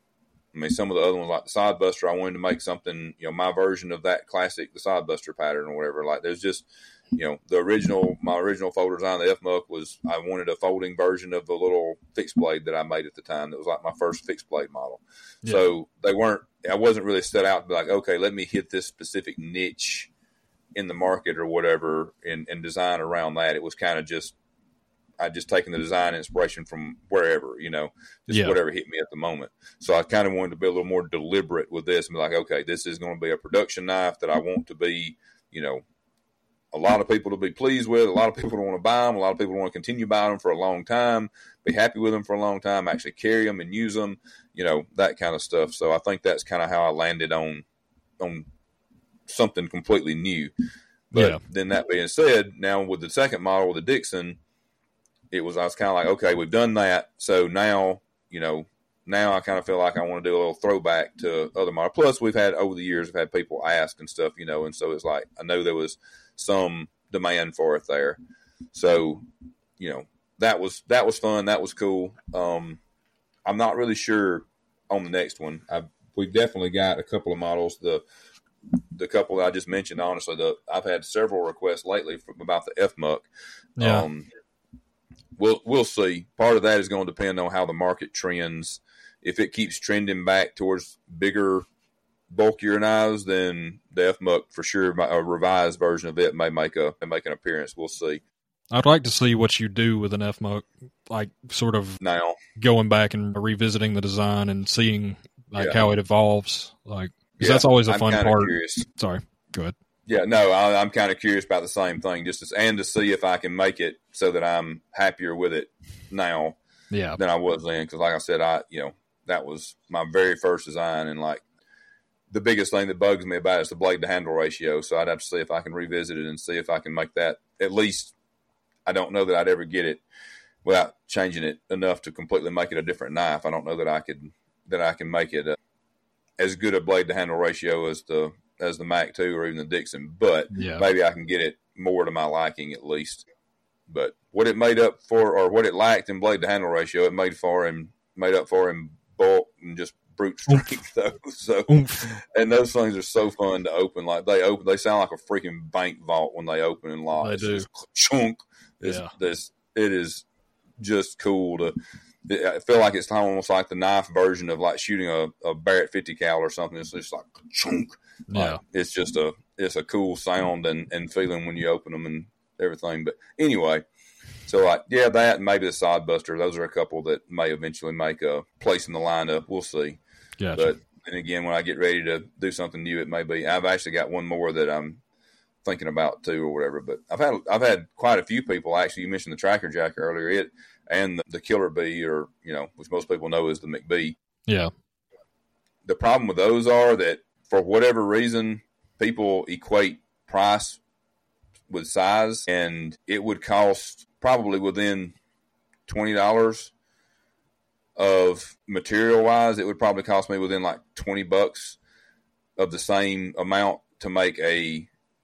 A: I mean, some of the other ones, like the Sodbuster, I wanted to make something, you know, my version of that classic, the Sodbuster pattern or whatever. Like, there's just, you know, the original, my original folder design, the F M U C, was I wanted a folding version of the little fixed blade that I made at the time. That was like my first fixed blade model. Yeah. So they weren't, I wasn't really set out to be like, okay, let me hit this specific niche in the market or whatever and, and design around that. It was kind of just, I just taken the design inspiration from wherever, you know, just yeah. whatever hit me at the moment. So I kind of wanted to be a little more deliberate with this and be like, okay, this is going to be a production knife that I want to be, you know, a lot of people to be pleased with, a lot of people to want to buy them, a lot of people want to continue buying them for a long time, be happy with them for a long time, actually carry them and use them, you know, that kind of stuff. So I think that's kind of how I landed on, on something completely new. But yeah. then that being said, now with the second model, with the Dixon, it was, I was kind of like, okay, we've done that. So now, you know, now I kind of feel like I want to do a little throwback to other models. Plus, we've had, over the years, we've had people ask and stuff, you know, and so it's like, I know there was some demand for it there. So, you know, that was, that was fun. That was cool. Um, I'm not really sure on the next one. I've, we've definitely got a couple of models. The, the couple that I just mentioned, honestly, the, I've had several requests lately from about the F M U C.
B: Yeah.
A: Um, We'll we'll see. Part of that is going to depend on how the market trends. If it keeps trending back towards bigger, bulkier knives, then the F M U C for sure, a revised version of it may make a may make an appearance. We'll see.
B: I'd like to see what you do with an F M U C, like sort of
A: now
B: going back and revisiting the design and seeing like
A: yeah.
B: how it evolves. Like, 'cause
A: yeah,
B: that's always a
A: I'm
B: fun part.
A: Curious.
B: Sorry, go ahead.
A: Yeah, no, I, I'm kind of curious about the same thing, just to, and to see if I can make it so that I'm happier with it now
B: yeah.
A: than I was then. Because, like I said, I you know that was my very first design, and like the biggest thing that bugs me about it is the blade to handle ratio. So I'd have to see if I can revisit it and see if I can make that at least. I don't know that I'd ever get it without changing it enough to completely make it a different knife. I don't know that I could that I can make it a, as good a blade to handle ratio as the. as the Mac two or even the Dixon, but
B: yeah.
A: maybe I can get it more to my liking at least. But what it made up for, or what it lacked in blade to handle ratio, it made for him, made up for in bulk and just brute strength though. So, and those things are so fun to open. Like they open, they sound like a freaking bank vault when they open and lock.
B: They
A: it's
B: do.
A: Just chunk. It's,
B: yeah.
A: This it is just cool to. I feel like it's almost like the knife version of like shooting a, a Barrett fifty cal or something. It's just like chunk.
B: Yeah.
A: Like, it's just a it's a cool sound and, and feeling when you open them and everything. But anyway, so like yeah, that and maybe the Sod Buster. Those are a couple that may eventually make a place in the lineup. We'll see.
B: Gotcha.
A: But then again, when I get ready to do something new, it may be. I've actually got one more that I'm thinking about too, or whatever. But I've had I've had quite a few people actually. You mentioned the Tracker Jack earlier. It. And the, the Killer Bee, or, you know, which most people know is the McBee.
B: Yeah.
A: The problem with those are that for whatever reason, people equate price with size, and it would cost probably within twenty dollars of material wise. It would probably cost me within like twenty bucks of the same amount to make a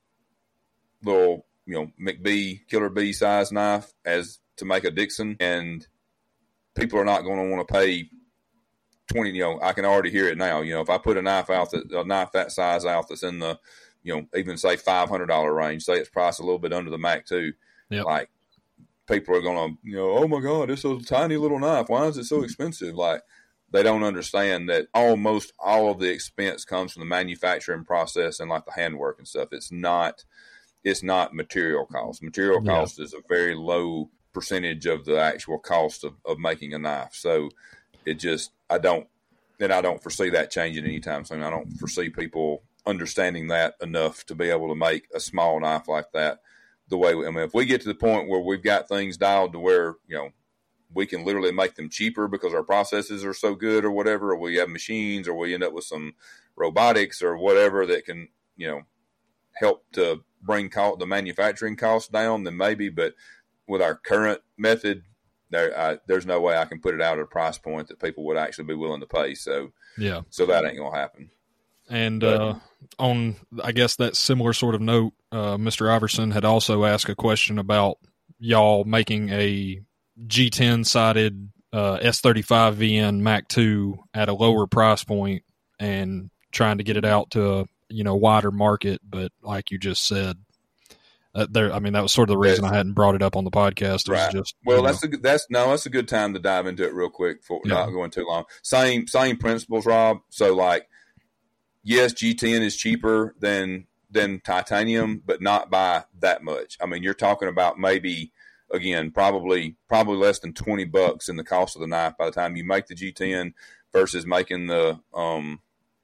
A: little, you know, McBee Killer Bee size knife as to make a Dixon, and people are not going to want to pay twenty. You know, I can already hear it now. You know, if I put a knife out that a knife that size out that's in the, you know, even say five hundred dollar range, say it's priced a little bit under the Mac two,
B: yep.
A: like people are going to, you know, oh my God, it's a tiny little knife. Why is it so expensive? Like they don't understand that almost all of the expense comes from the manufacturing process and like the handwork and stuff. It's not, it's not material cost. Material
B: yeah.
A: cost is a very low percentage of the actual cost of, of making a knife. So it just, I don't, and I don't foresee that changing anytime soon. I don't foresee people understanding that enough to be able to make a small knife like that the way we, I mean, if we get to the point where we've got things dialed to where, you know, we can literally make them cheaper because our processes are so good or whatever, or we have machines, or we end up with some robotics or whatever that can, you know, help to bring co- the manufacturing costs down, then maybe, but with our current method, there I, there's no way I can put it out at a price point that people would actually be willing to pay. So
B: yeah,
A: so that ain't gonna happen.
B: And
A: but,
B: uh, on, I guess that similar sort of note, uh, Mister Iverson had also asked a question about y'all making a G ten sided uh, S thirty-five V N Mac two at a lower price point and trying to get it out to a you know wider market, but like you just said. Uh, there, I mean, that was sort of the reason
A: yes.
B: I hadn't brought it up on the podcast. It
A: right.
B: was just
A: well,
B: you
A: that's
B: know.
A: a that's no, that's a good time to dive into it real quick for
B: yeah.
A: not going too long. Same same principles, Rob. So, like, yes, G ten is cheaper than than titanium, but not by that much. I mean, you're talking about maybe again, probably probably less than twenty bucks in the cost of the knife by the time you make the G ten versus making the um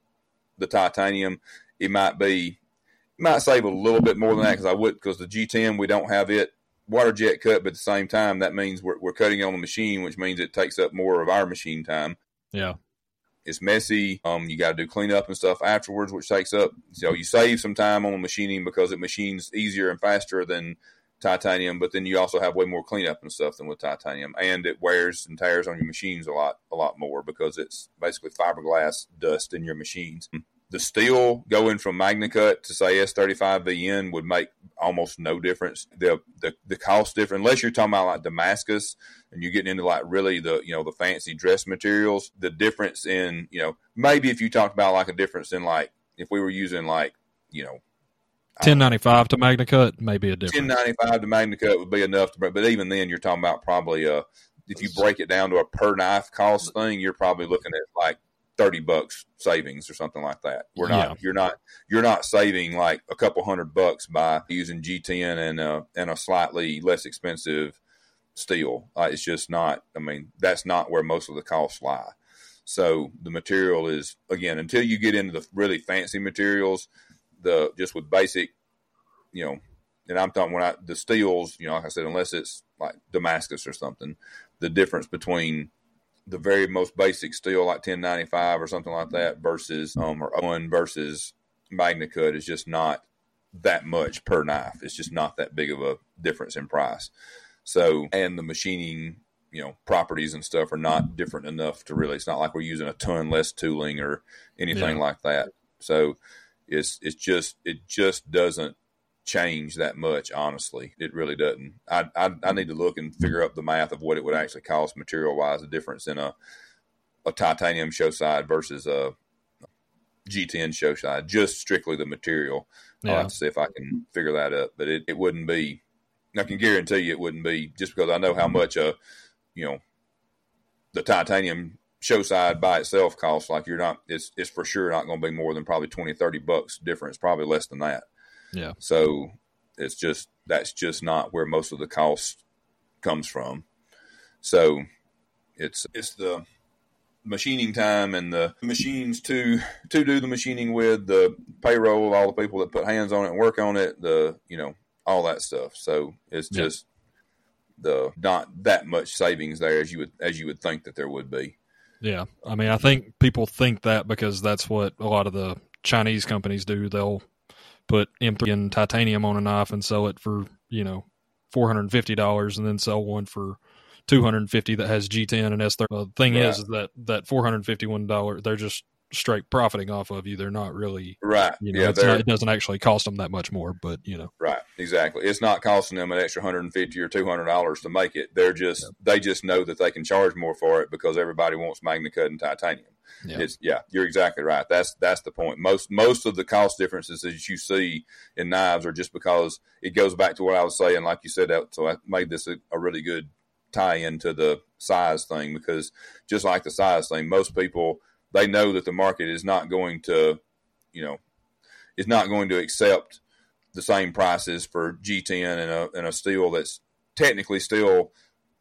A: the titanium. It might be. Might save a little bit more than that because I would because the G ten we don't have it water jet cut, but at the same time that means we're we're cutting it on the machine, which means it takes up more of our machine time.
B: Yeah,
A: it's messy. Um, you got to do cleanup and stuff afterwards, which takes up. So you save some time on the machining because it machines easier and faster than titanium, but then you also have way more cleanup and stuff than with titanium, and it wears and tears on your machines a lot a lot more because it's basically fiberglass dust in your machines. The steel going from MagnaCut to say S thirty-five V N would make almost no difference. The, the the cost difference, unless you're talking about like Damascus and you're getting into like really the you know the fancy dress materials. The difference in you know maybe if you talked about like a difference in like if we were using like you know
B: ten ninety-five to MagnaCut, maybe a difference.
A: ten ninety-five to MagnaCut would be enough to break, but even then you're talking about probably uh if you break it down to a per knife cost thing, you're probably looking at like thirty bucks savings or something like that. We're not, yeah. you're not, you're not saving like a couple hundred bucks by using G ten and uh and a slightly less expensive steel. Uh, it's just not, I mean, that's not where most of the costs lie. So the material is, again, until you get into the really fancy materials, the, just with basic, you know, and I'm talking when I, the steels, you know, like I said, unless it's like Damascus or something, the difference between the very most basic steel like ten ninety-five or something like that versus um or one versus MagnaCut is just not that much per knife. It's just not that big of a difference in price. So, and the machining, you know, properties and stuff are not different enough to really, it's not like we're using a ton less tooling or anything yeah. like that. So it's it's just it just doesn't change that much, honestly. It really doesn't. I, I I need to look and figure out the math of what it would actually cost material wise, the difference in a a titanium show side versus a G ten show side, just strictly the material. Yeah. I'll have to see if I can figure that up, but it, it wouldn't be, I can guarantee you it wouldn't be, just because I know how much, uh, you know, the titanium show side by itself costs. Like you're not, it's, it's for sure not going to be more than probably twenty, thirty bucks difference, probably less than that.
B: Yeah.
A: So it's just, that's just not where most of the cost comes from. So it's, it's the machining time and the machines to to do the machining with, the payroll of all the people that put hands on it and work on it, the you know all that stuff. So it's just yeah. the not that much savings there as you would as you would think that there would be.
B: Yeah, I mean, I think people think that because that's what a lot of the Chinese companies do. They'll put M three and titanium on a knife and sell it for you know four hundred and fifty dollars, and then sell one for two hundred fifty that has G ten and S thirty. The thing right. is, is that that four hundred fifty-one dollars, they're just straight profiting off of you. They're not really
A: right.
B: You know,
A: yeah,
B: it's not, it doesn't actually cost them that much more, but you know,
A: right, exactly. It's not costing them an extra one hundred fifty or two hundred dollars to make it. They're just yeah. they just know that they can charge more for it because everybody wants MagnaCut and titanium. Yeah. It's yeah, you're exactly right. That's that's the point. Most most of the cost differences that you see in knives are just because it goes back to what I was saying. Like you said, that so I made this a, a really good tie into the size thing, because just like the size thing, most people, they know that the market is not going to, you know, is not going to accept the same prices for G ten and a, and a steel that's technically still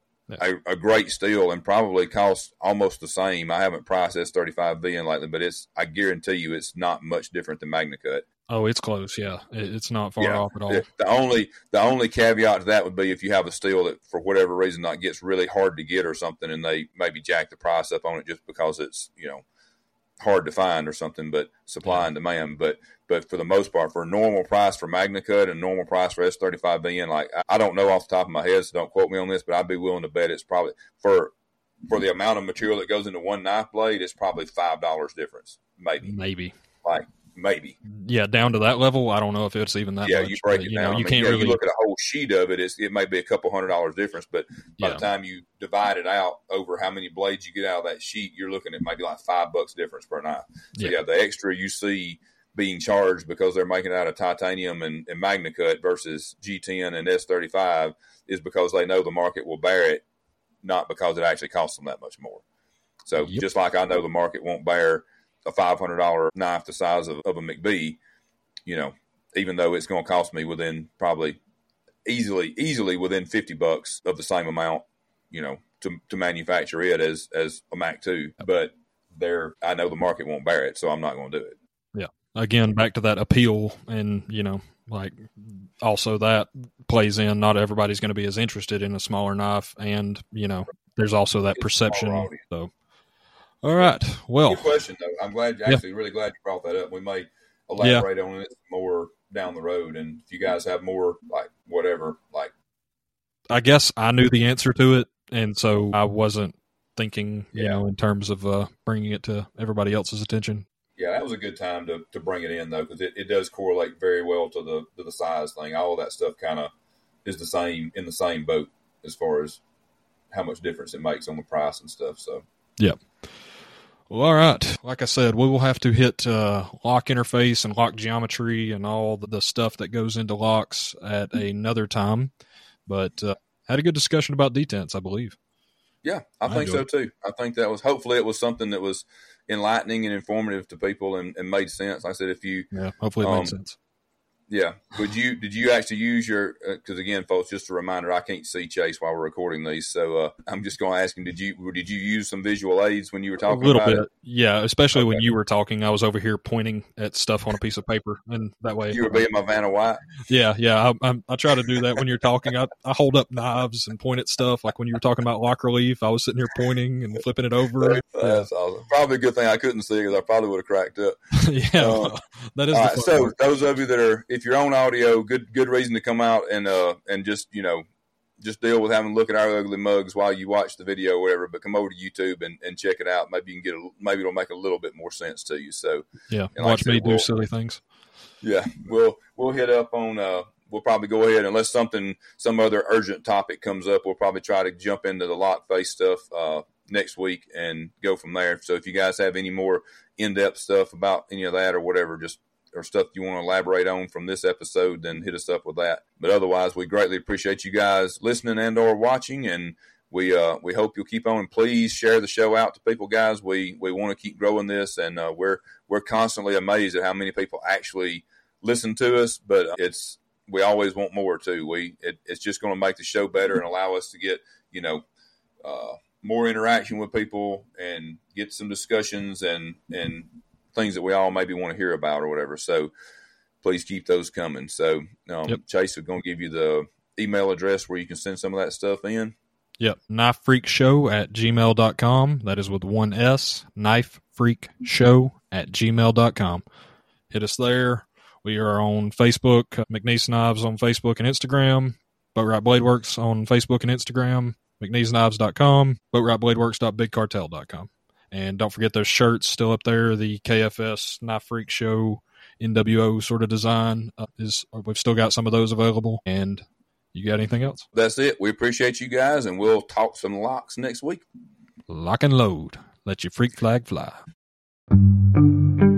A: a, a great steel and probably costs almost the same. I haven't priced S thirty-five B in lately, but it's, I guarantee you it's not much different than MagnaCut.
B: Oh, it's close. Yeah, it's not far
A: yeah.
B: off at all.
A: The only the only caveat to that would be if you have a steel that, for whatever reason, not gets really hard to get or something, and they maybe jack the price up on it just because it's you know hard to find or something. But supply yeah. and demand. But but for the most part, for a normal price for MagnaCut and normal price for S thirty-five B N, like I don't know off the top of my head, so don't quote me on this, but I'd be willing to bet it's probably for for the amount of material that goes into one knife blade, it's probably five dollars difference, maybe,
B: maybe
A: like. Maybe.
B: Yeah, down to that level, I don't know if it's even that
A: yeah,
B: much.
A: you break
B: but,
A: it
B: you
A: down.
B: Know,
A: I
B: you
A: mean,
B: can't
A: yeah,
B: really
A: you look at a whole sheet of it, it's, it may be a couple hundred dollars difference, but by yeah. the time you divide it out over how many blades you get out of that sheet, you're looking at maybe like five bucks difference per knife. So, yeah, yeah the extra you see being charged because they're making it out of titanium and, and MagnaCut versus G ten and S thirty-five is because they know the market will bear it, not because it actually costs them that much more. So yep. just like I know the market won't bear a five hundred dollars knife the size of, of a McBee, you know, even though it's going to cost me within probably easily, easily within fifty bucks of the same amount, you know, to, to manufacture it as, as a Mac two, but there, I know the market won't bear it, so I'm not going to do it.
B: Yeah. Again, back to that appeal, and, you know, like also that plays in, not everybody's going to be as interested in a smaller knife, and, you know, there's also that perception. So, all right. Well,
A: good question though. I'm glad, actually yeah. really glad you brought that up. We may elaborate yeah. on it more down the road, and if you guys have more, like whatever, like
B: I guess I knew the answer to it, and so I wasn't thinking, you
A: yeah.
B: know, in terms of uh, bringing it to everybody else's attention.
A: Yeah, that was a good time to, to bring it in though, because it, it does correlate very well to the to the size thing. All of that stuff kind of is the same in the same boat as far as how much difference it makes on the price and stuff. So
B: yeah. Well, all right. Like I said, we will have to hit uh, lock interface and lock geometry and all the, the stuff that goes into locks at another time. But uh, had a good discussion about detents, I believe.
A: Yeah, I, I think so too. I think that was, hopefully it was something that was enlightening and informative to people and, and made sense. Like I said, if you...
B: Yeah, hopefully it
A: um,
B: made sense.
A: Yeah. Would you, did you actually use your, because uh, again, folks, just a reminder, I can't see Chase while we're recording these. So uh, I'm just going to ask him, did you, did you use some visual aids when you were talking
B: a little
A: about
B: bit.
A: it?
B: Yeah. Especially
A: okay.
B: when you were talking, I was over here pointing at stuff on a piece of paper, and that way
A: you were being my Vanna White.
B: Yeah. Yeah. I, I, I try to do that when you're talking. I, I hold up knives and point at stuff. Like when you were talking about lock relief, I was sitting here pointing and flipping it over.
A: That's yeah. awesome. Probably a good thing I couldn't see, because I probably would have cracked up.
B: yeah. Um, that is
A: all
B: the
A: right, so part. Those of you that are, if you're on audio, good good reason to come out and uh and just you know just deal with having a look at our ugly mugs while you watch the video or whatever, but come over to YouTube and, and check it out. Maybe you can get a, maybe it'll make a little bit more sense to you. So
B: yeah,
A: like
B: watch
A: said,
B: me do
A: we'll,
B: silly things.
A: Yeah, we'll we'll hit up on uh we'll probably go ahead, unless something some other urgent topic comes up, we'll probably try to jump into the lock face stuff uh next week and go from there. So if you guys have any more in-depth stuff about any of that or whatever, just or stuff you want to elaborate on from this episode, then hit us up with that. But otherwise, we greatly appreciate you guys listening and or watching, and we uh, we hope you'll keep on. And please share the show out to people, guys. We we want to keep growing this, and uh, we're we're constantly amazed at how many people actually listen to us. But it's we always want more too. We it, it's just going to make the show better and allow us to get you know uh, more interaction with people and get some discussions and and things that we all maybe want to hear about or whatever. So please keep those coming. So um, yep. Chase is going to give you the email address where you can send some of that stuff in.
B: Yep, knife freak show at gmail dot com. That is with one S, knife freak show at gmail dot com. Hit us there. We are on Facebook, McNeese Knives on Facebook and Instagram, Boatright Blade Works on Facebook and Instagram, mcneese knives dot com, boatright blade works dot big cartel dot com. And don't forget those shirts still up there, the K F S Knife Freak Show N W O sort of design. Uh, is We've still got some of those available. And you got anything else?
A: That's it. We appreciate you guys, and we'll talk some locks next week.
B: Lock and load. Let your freak flag fly.